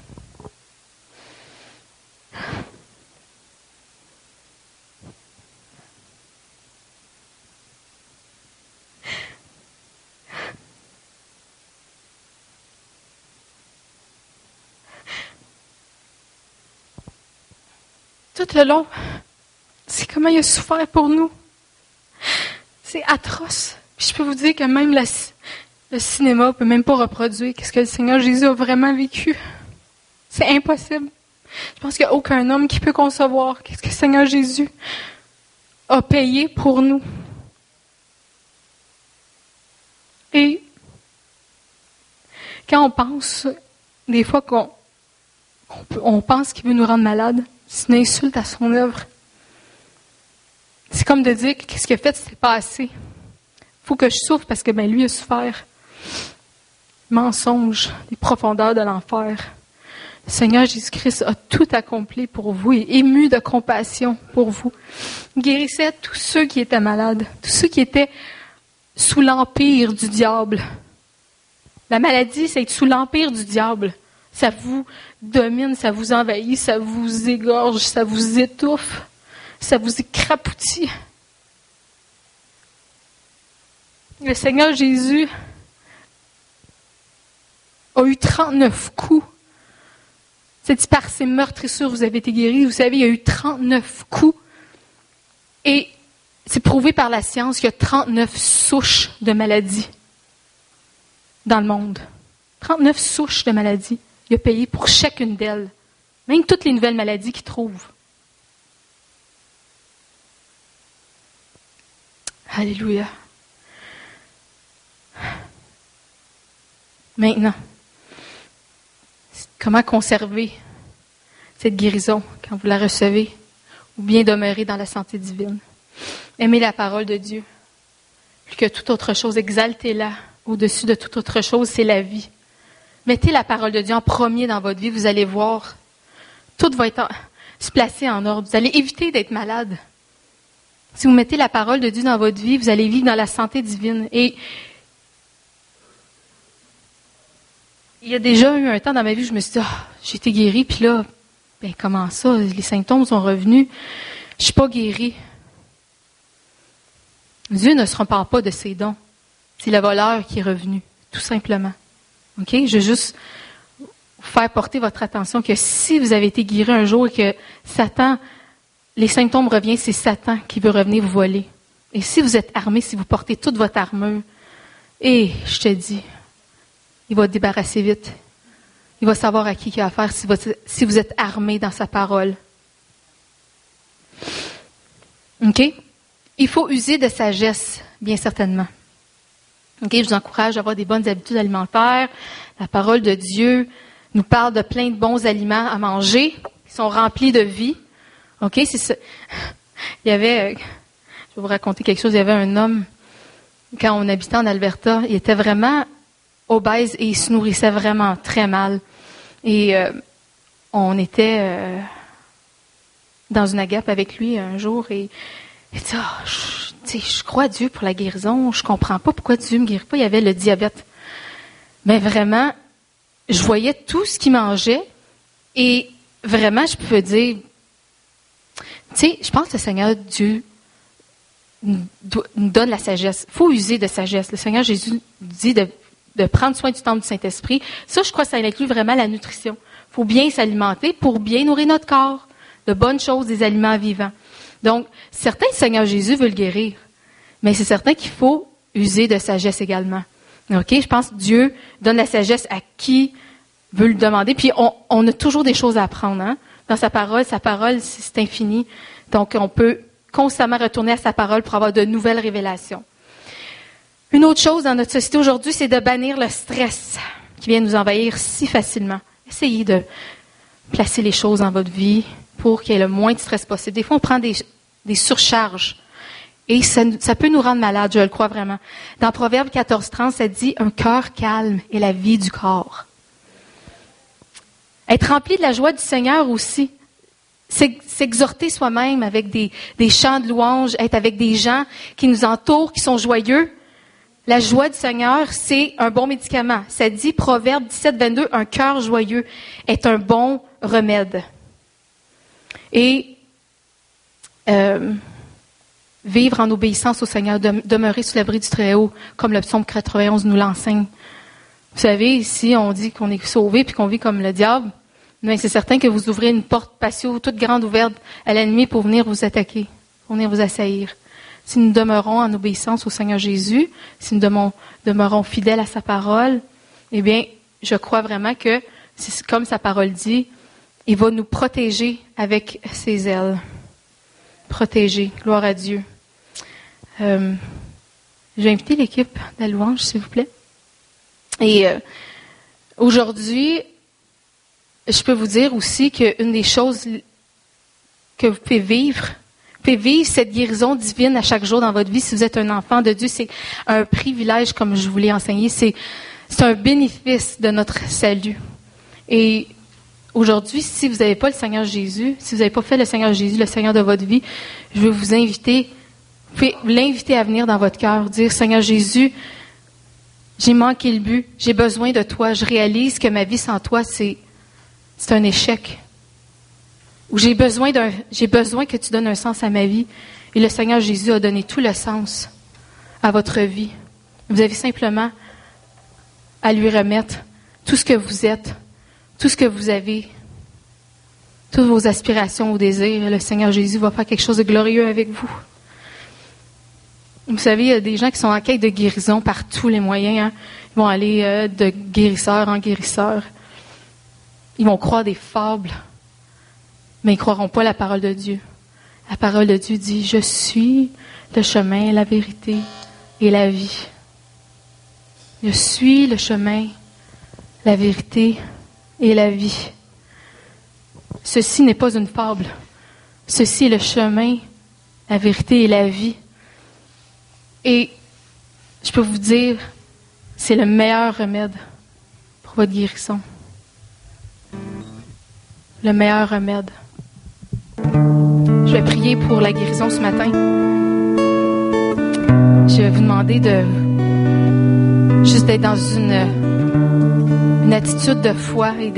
Tout le long, c'est comment il a souffert pour nous. C'est atroce. Puis je peux vous dire que même le cinéma ne peut même pas reproduire ce que le Seigneur Jésus a vraiment vécu. C'est impossible. Je pense qu'il n'y a aucun homme qui peut concevoir ce que le Seigneur Jésus a payé pour nous. Et quand on pense, des fois on pense qu'il veut nous rendre malades, c'est une insulte à son œuvre. C'est comme de dire que ce qu'il a fait, c'est pas assez. Il faut que je souffre parce que lui a souffert. Mensonge, les profondeurs de l'enfer. Le Seigneur Jésus-Christ a tout accompli pour vous et ému de compassion pour vous. Il guérissait tous ceux qui étaient malades, tous ceux qui étaient sous l'empire du diable. La maladie, c'est être sous l'empire du diable. Ça vous domine, ça vous envahit, ça vous égorge, ça vous étouffe, ça vous écrapoutit. Le Seigneur Jésus a eu 39 coups. C'est dit par ses meurtrissures, vous avez été guéris. Vous savez, il y a eu 39 coups. Et c'est prouvé par la science qu'il y a 39 souches de maladies dans le monde. 39 souches de maladies. Il a payé pour chacune d'elles. Même toutes les nouvelles maladies qu'il trouve. Alléluia. Maintenant, comment conserver cette guérison quand vous la recevez ou bien demeurer dans la santé divine? Aimez la parole de Dieu. Plus que toute autre chose, exaltez-la au-dessus de toute autre chose, c'est la vie. Mettez la parole de Dieu en premier dans votre vie, vous allez voir, tout va se placer en ordre. Vous allez éviter d'être malade. Si vous mettez la parole de Dieu dans votre vie, vous allez vivre dans la santé divine. Et il y a déjà eu un temps dans ma vie où je me suis dit, j'ai été guérie, puis là, comment ça, les symptômes sont revenus, je suis pas guérie. Dieu ne se repart pas de ses dons. C'est le voleur qui est revenu, tout simplement. OK? Je veux juste vous faire porter votre attention que si vous avez été guéri un jour et que Satan, les symptômes reviennent, c'est Satan qui veut revenir vous voler. Et si vous êtes armé, si vous portez toute votre armure, et je te dis, il va te débarrasser vite. Il va savoir à qui il a affaire si vous êtes armé dans sa parole. OK? Il faut user de sagesse, bien certainement. OK? Je vous encourage à avoir des bonnes habitudes alimentaires. La parole de Dieu nous parle de plein de bons aliments à manger qui sont remplis de vie. OK? C'est ça. Il y avait, je vais vous raconter quelque chose. Il y avait un homme, quand on habitait en Alberta, il était vraiment obèse et il se nourrissait vraiment très mal. Et on était dans une agape avec lui un jour et il dit, je crois à Dieu pour la guérison, je comprends pas pourquoi Dieu me guérit pas. Il y avait le diabète. Mais vraiment, je voyais tout ce qu'il mangeait et vraiment, je peux dire, je pense que le Seigneur Dieu nous donne la sagesse. Il faut user de sagesse. Le Seigneur Jésus dit de prendre soin du temple du Saint-Esprit. Ça, je crois que ça inclut vraiment la nutrition. Il faut bien s'alimenter pour bien nourrir notre corps. De bonnes choses, des aliments vivants. Donc, certains, le Seigneur Jésus veut le guérir. Mais c'est certain qu'il faut user de sagesse également. OK? Je pense que Dieu donne la sagesse à qui veut le demander. Puis, on a toujours des choses à apprendre. Hein? Dans sa parole, c'est infini. Donc, on peut constamment retourner à sa parole pour avoir de nouvelles révélations. Une autre chose dans notre société aujourd'hui, c'est de bannir le stress qui vient nous envahir si facilement. Essayez de placer les choses dans votre vie pour qu'il y ait le moins de stress possible. Des fois, on prend des surcharges. Et ça peut nous rendre malades, je le crois vraiment. Dans Proverbe 14:30, ça dit « Un cœur calme est la vie du corps ». Être rempli de la joie du Seigneur aussi. S'exhorter soi-même avec des chants de louange, être avec des gens qui nous entourent, qui sont joyeux. La joie du Seigneur, c'est un bon médicament. Ça dit, Proverbe 17:22, « Un cœur joyeux est un bon remède ». Et vivre en obéissance au Seigneur, demeurer sous l'abri du Très-Haut, comme le psaume 91 nous l'enseigne. Vous savez, ici, on dit qu'on est sauvé puis qu'on vit comme le diable. Mais c'est certain que vous ouvrez une porte patio toute grande ouverte à l'ennemi pour venir vous attaquer, pour venir vous assaillir. Si nous demeurons en obéissance au Seigneur Jésus, si nous demeurons fidèles à sa parole, eh bien, je crois vraiment que, c'est comme sa parole dit, il va nous protéger avec ses ailes. Protéger. Gloire à Dieu. Je vais inviter l'équipe de la louange, s'il vous plaît. Et aujourd'hui, je peux vous dire aussi qu'une des choses que vous pouvez vivre cette guérison divine à chaque jour dans votre vie, si vous êtes un enfant de Dieu, c'est un privilège, comme je vous l'ai enseigné, c'est un bénéfice de notre salut. Et aujourd'hui, si vous n'avez pas le Seigneur Jésus, si vous n'avez pas fait le Seigneur Jésus, le Seigneur de votre vie, je veux vous inviter, vous pouvez l'inviter à venir dans votre cœur, dire, Seigneur Jésus, j'ai manqué le but, j'ai besoin de toi, je réalise que ma vie sans toi, c'est un échec. Ou j'ai besoin que tu donnes un sens à ma vie. Et le Seigneur Jésus a donné tout le sens à votre vie. Vous avez simplement à lui remettre tout ce que vous êtes, tout ce que vous avez, toutes vos aspirations, vos désirs. Le Seigneur Jésus va faire quelque chose de glorieux avec vous. Vous savez, il y a des gens qui sont en quête de guérison par tous les moyens. Hein. Ils vont aller de guérisseur en guérisseur. Ils vont croire des fables, mais ils ne croiront pas la parole de Dieu. La parole de Dieu dit, je suis le chemin, la vérité et la vie. Je suis le chemin, la vérité et la vie. Ceci n'est pas une fable. Ceci est le chemin, la vérité et la vie. Et je peux vous dire, c'est le meilleur remède pour votre guérison. Le meilleur remède. Je vais prier pour la guérison ce matin. Je vais vous demander juste d'être dans une attitude de foi et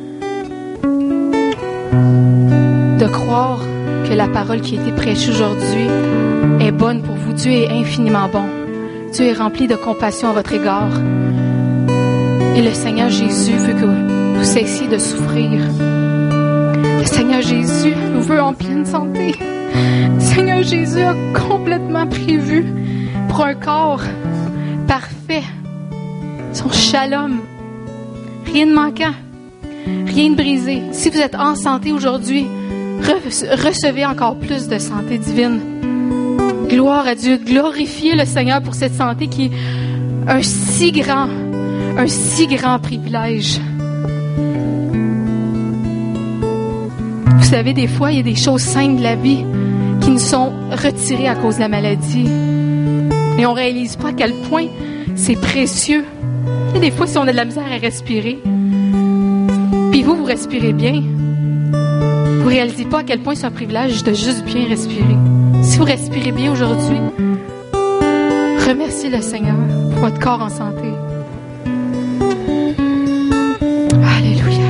de croire que la parole qui a été prêchée aujourd'hui est bonne pour vous. Dieu est infiniment bon. Dieu est rempli de compassion à votre égard. Et le Seigneur Jésus veut que vous cessiez de souffrir. Le Seigneur Jésus nous veut en pleine santé. Le Seigneur Jésus a complètement prévu pour un corps parfait son shalom. Rien de manquant, rien de brisé. Si vous êtes en santé aujourd'hui, recevez encore plus de santé divine. Gloire à Dieu. Glorifiez le Seigneur pour cette santé qui est un si grand privilège. Vous savez, des fois, il y a des choses simples de la vie qui nous sont retirées à cause de la maladie. Et on ne réalise pas à quel point c'est précieux. Et des fois, si on a de la misère à respirer, puis vous respirez bien, vous ne réalisez pas à quel point c'est un privilège de juste bien respirer. Si vous respirez bien aujourd'hui, remerciez le Seigneur pour votre corps en santé. Alléluia.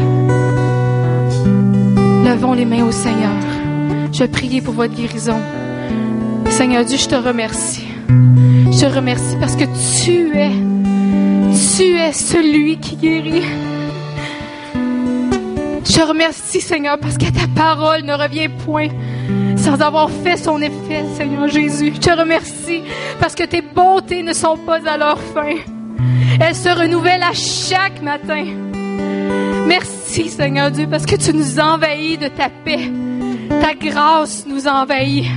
Levons les mains au Seigneur. Je vais prier pour votre guérison. Seigneur Dieu, je te remercie. Je te remercie parce que tu es celui qui guérit. Je te remercie, Seigneur, parce que ta parole ne revient point sans avoir fait son effet, Seigneur Jésus. Je te remercie parce que tes bontés ne sont pas à leur fin. Elles se renouvellent à chaque matin. Merci, Seigneur Dieu, parce que tu nous envahis de ta paix. Ta grâce nous envahit.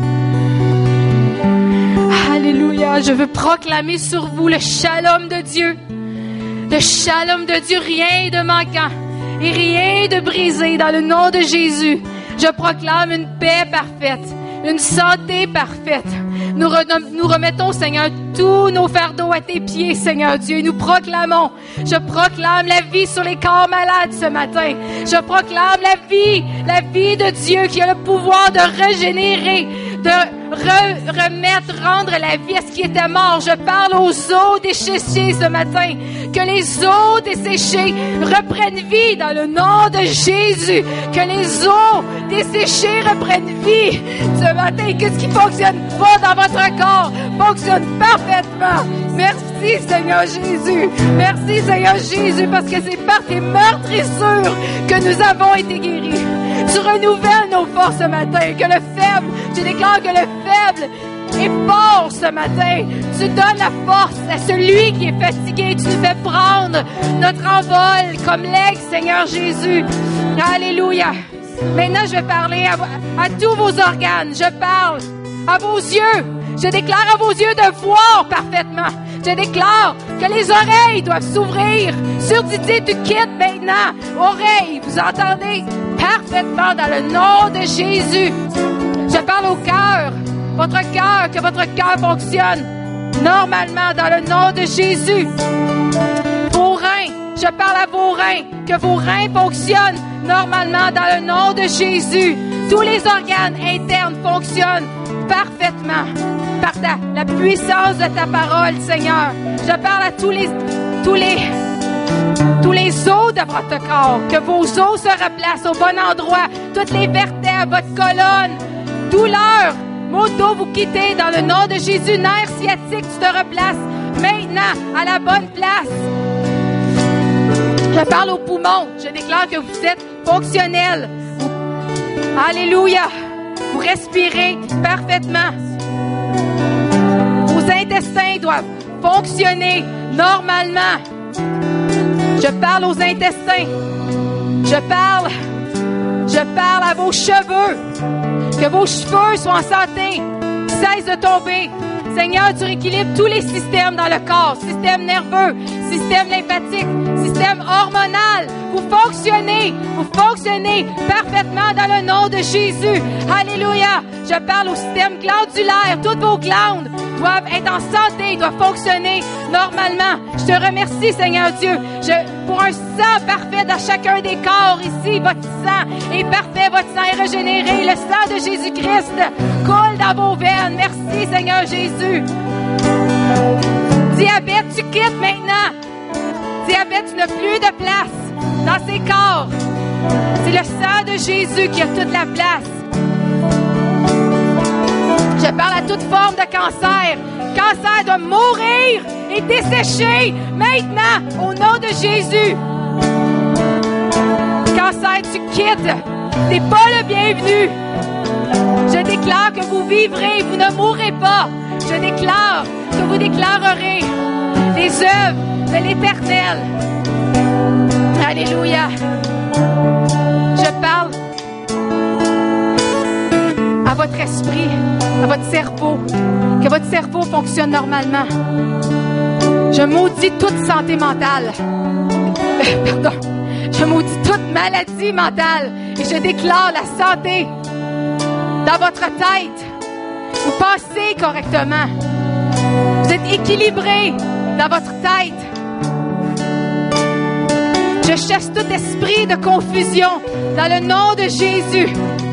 Alléluia. Je veux proclamer sur vous le shalom de Dieu. Le shalom de Dieu, rien de manquant. et rien de brisé dans le nom de Jésus. Je proclame une paix parfaite, une santé parfaite. Nous remettons, Seigneur, tous nos fardeaux à tes pieds, Seigneur Dieu, et nous proclamons. Je proclame la vie sur les corps malades ce matin. Je proclame la vie de Dieu qui a le pouvoir de régénérer, de rendre la vie à ce qui était mort. Je parle aux os desséchés ce matin. Que les os desséchés reprennent vie dans le nom de Jésus. Que les os desséchés reprennent vie ce matin. Que ce qui fonctionne pas dans votre corps fonctionne parfaitement. Merci Seigneur Jésus. Merci Seigneur Jésus parce que c'est par tes meurtrissures que nous avons été guéris. Tu renouvelles nos forces ce matin. Que le faible, tu déclares que le faible est fort ce matin. Tu donnes la force à celui qui est fatigué. Tu nous fais prendre notre envol comme l'aigle, Seigneur Jésus. Alléluia. Maintenant, je vais parler à tous vos organes. Je parle à vos yeux. Je déclare à vos yeux de voir parfaitement. Je déclare que les oreilles doivent s'ouvrir. Surdité, tu quittes maintenant. Oreilles, vous entendez parfaitement dans le nom de Jésus. Je parle au cœur. Votre cœur, que votre cœur fonctionne normalement dans le nom de Jésus. Vos reins, je parle à vos reins, que vos reins fonctionnent normalement dans le nom de Jésus. Tous les organes internes fonctionnent parfaitement par la puissance de ta parole, Seigneur. Je parle à tous les os de votre corps, que vos os se replacent au bon endroit, toutes les vertèbres, votre colonne, douleur, maux de dos, vous quittez dans le nom de Jésus. Nerf sciatique, tu te replaces maintenant à la bonne place. Je parle aux poumons, je déclare que vous êtes fonctionnels. Alléluia, vous respirez parfaitement. Vos intestins doivent fonctionner normalement. Je parle aux intestins. Je parle à vos cheveux. Que vos cheveux soient en santé. Cesse de tomber. Seigneur, tu rééquilibres tous les systèmes dans le corps. Système nerveux, système lymphatique, système hormonal. Vous fonctionnez parfaitement dans le nom de Jésus. Alléluia. Je parle au système glandulaire. Toutes vos glandes doivent être en santé, doivent fonctionner normalement. Je te remercie, Seigneur Dieu, pour un sang parfait dans chacun des corps ici. Votre sang est parfait, votre sang est régénéré. Le sang de Jésus-Christ coule dans vos veines. Merci, Seigneur Jésus. Diabète, tu quittes maintenant. Diabète, tu n'as plus de place dans ces corps. C'est le sang de Jésus qui a toute la place. Je parle à toute forme de cancer. Cancer doit mourir et dessécher maintenant au nom de Jésus. Cancer, tu quittes. T'es pas le bienvenu. Je déclare que vous vivrez, vous ne mourrez pas. Je déclare que vous déclarerez les œuvres de l'Éternel. Alléluia. Je parle à votre esprit, à votre cerveau, que votre cerveau fonctionne normalement. Je maudis toute santé mentale. Pardon. Je maudis toute maladie mentale et je déclare la santé dans votre tête. Vous pensez correctement. Vous êtes équilibré dans votre tête. Je chasse tout esprit de confusion dans le nom de Jésus.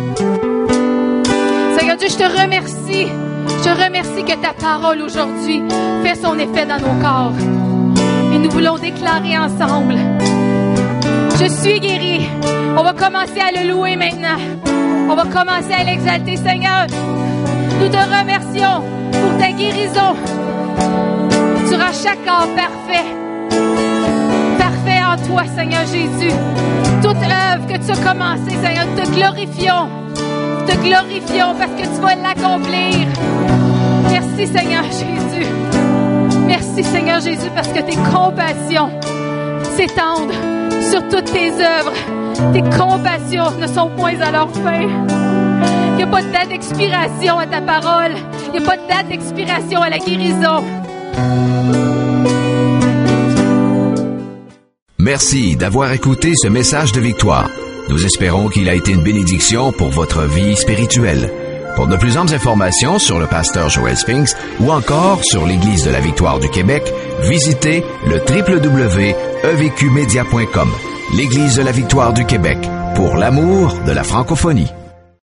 Seigneur Dieu, je te remercie. Je te remercie que ta parole aujourd'hui fait son effet dans nos corps. Et nous voulons déclarer ensemble. Je suis guéri. On va commencer à le louer maintenant. On va commencer à l'exalter, Seigneur. Nous te remercions pour ta guérison. Tu rends chaque corps parfait. Parfait en toi, Seigneur Jésus. Toute œuvre que tu as commencée, Seigneur, te glorifions. Te glorifions parce que tu vas l'accomplir. Merci, Seigneur Jésus. Merci, Seigneur Jésus, parce que tes compassions s'étendent sur toutes tes œuvres. Tes compassions ne sont point à leur fin. Il n'y a pas de date d'expiration à ta parole. Il n'y a pas de date d'expiration à la guérison. Merci d'avoir écouté ce message de victoire. Nous espérons qu'il a été une bénédiction pour votre vie spirituelle. Pour de plus amples informations sur le pasteur Joel Spinks ou encore sur l'Église de la Victoire du Québec, visitez le www.evqmedia.com. L'Église de la Victoire du Québec, pour l'amour de la francophonie.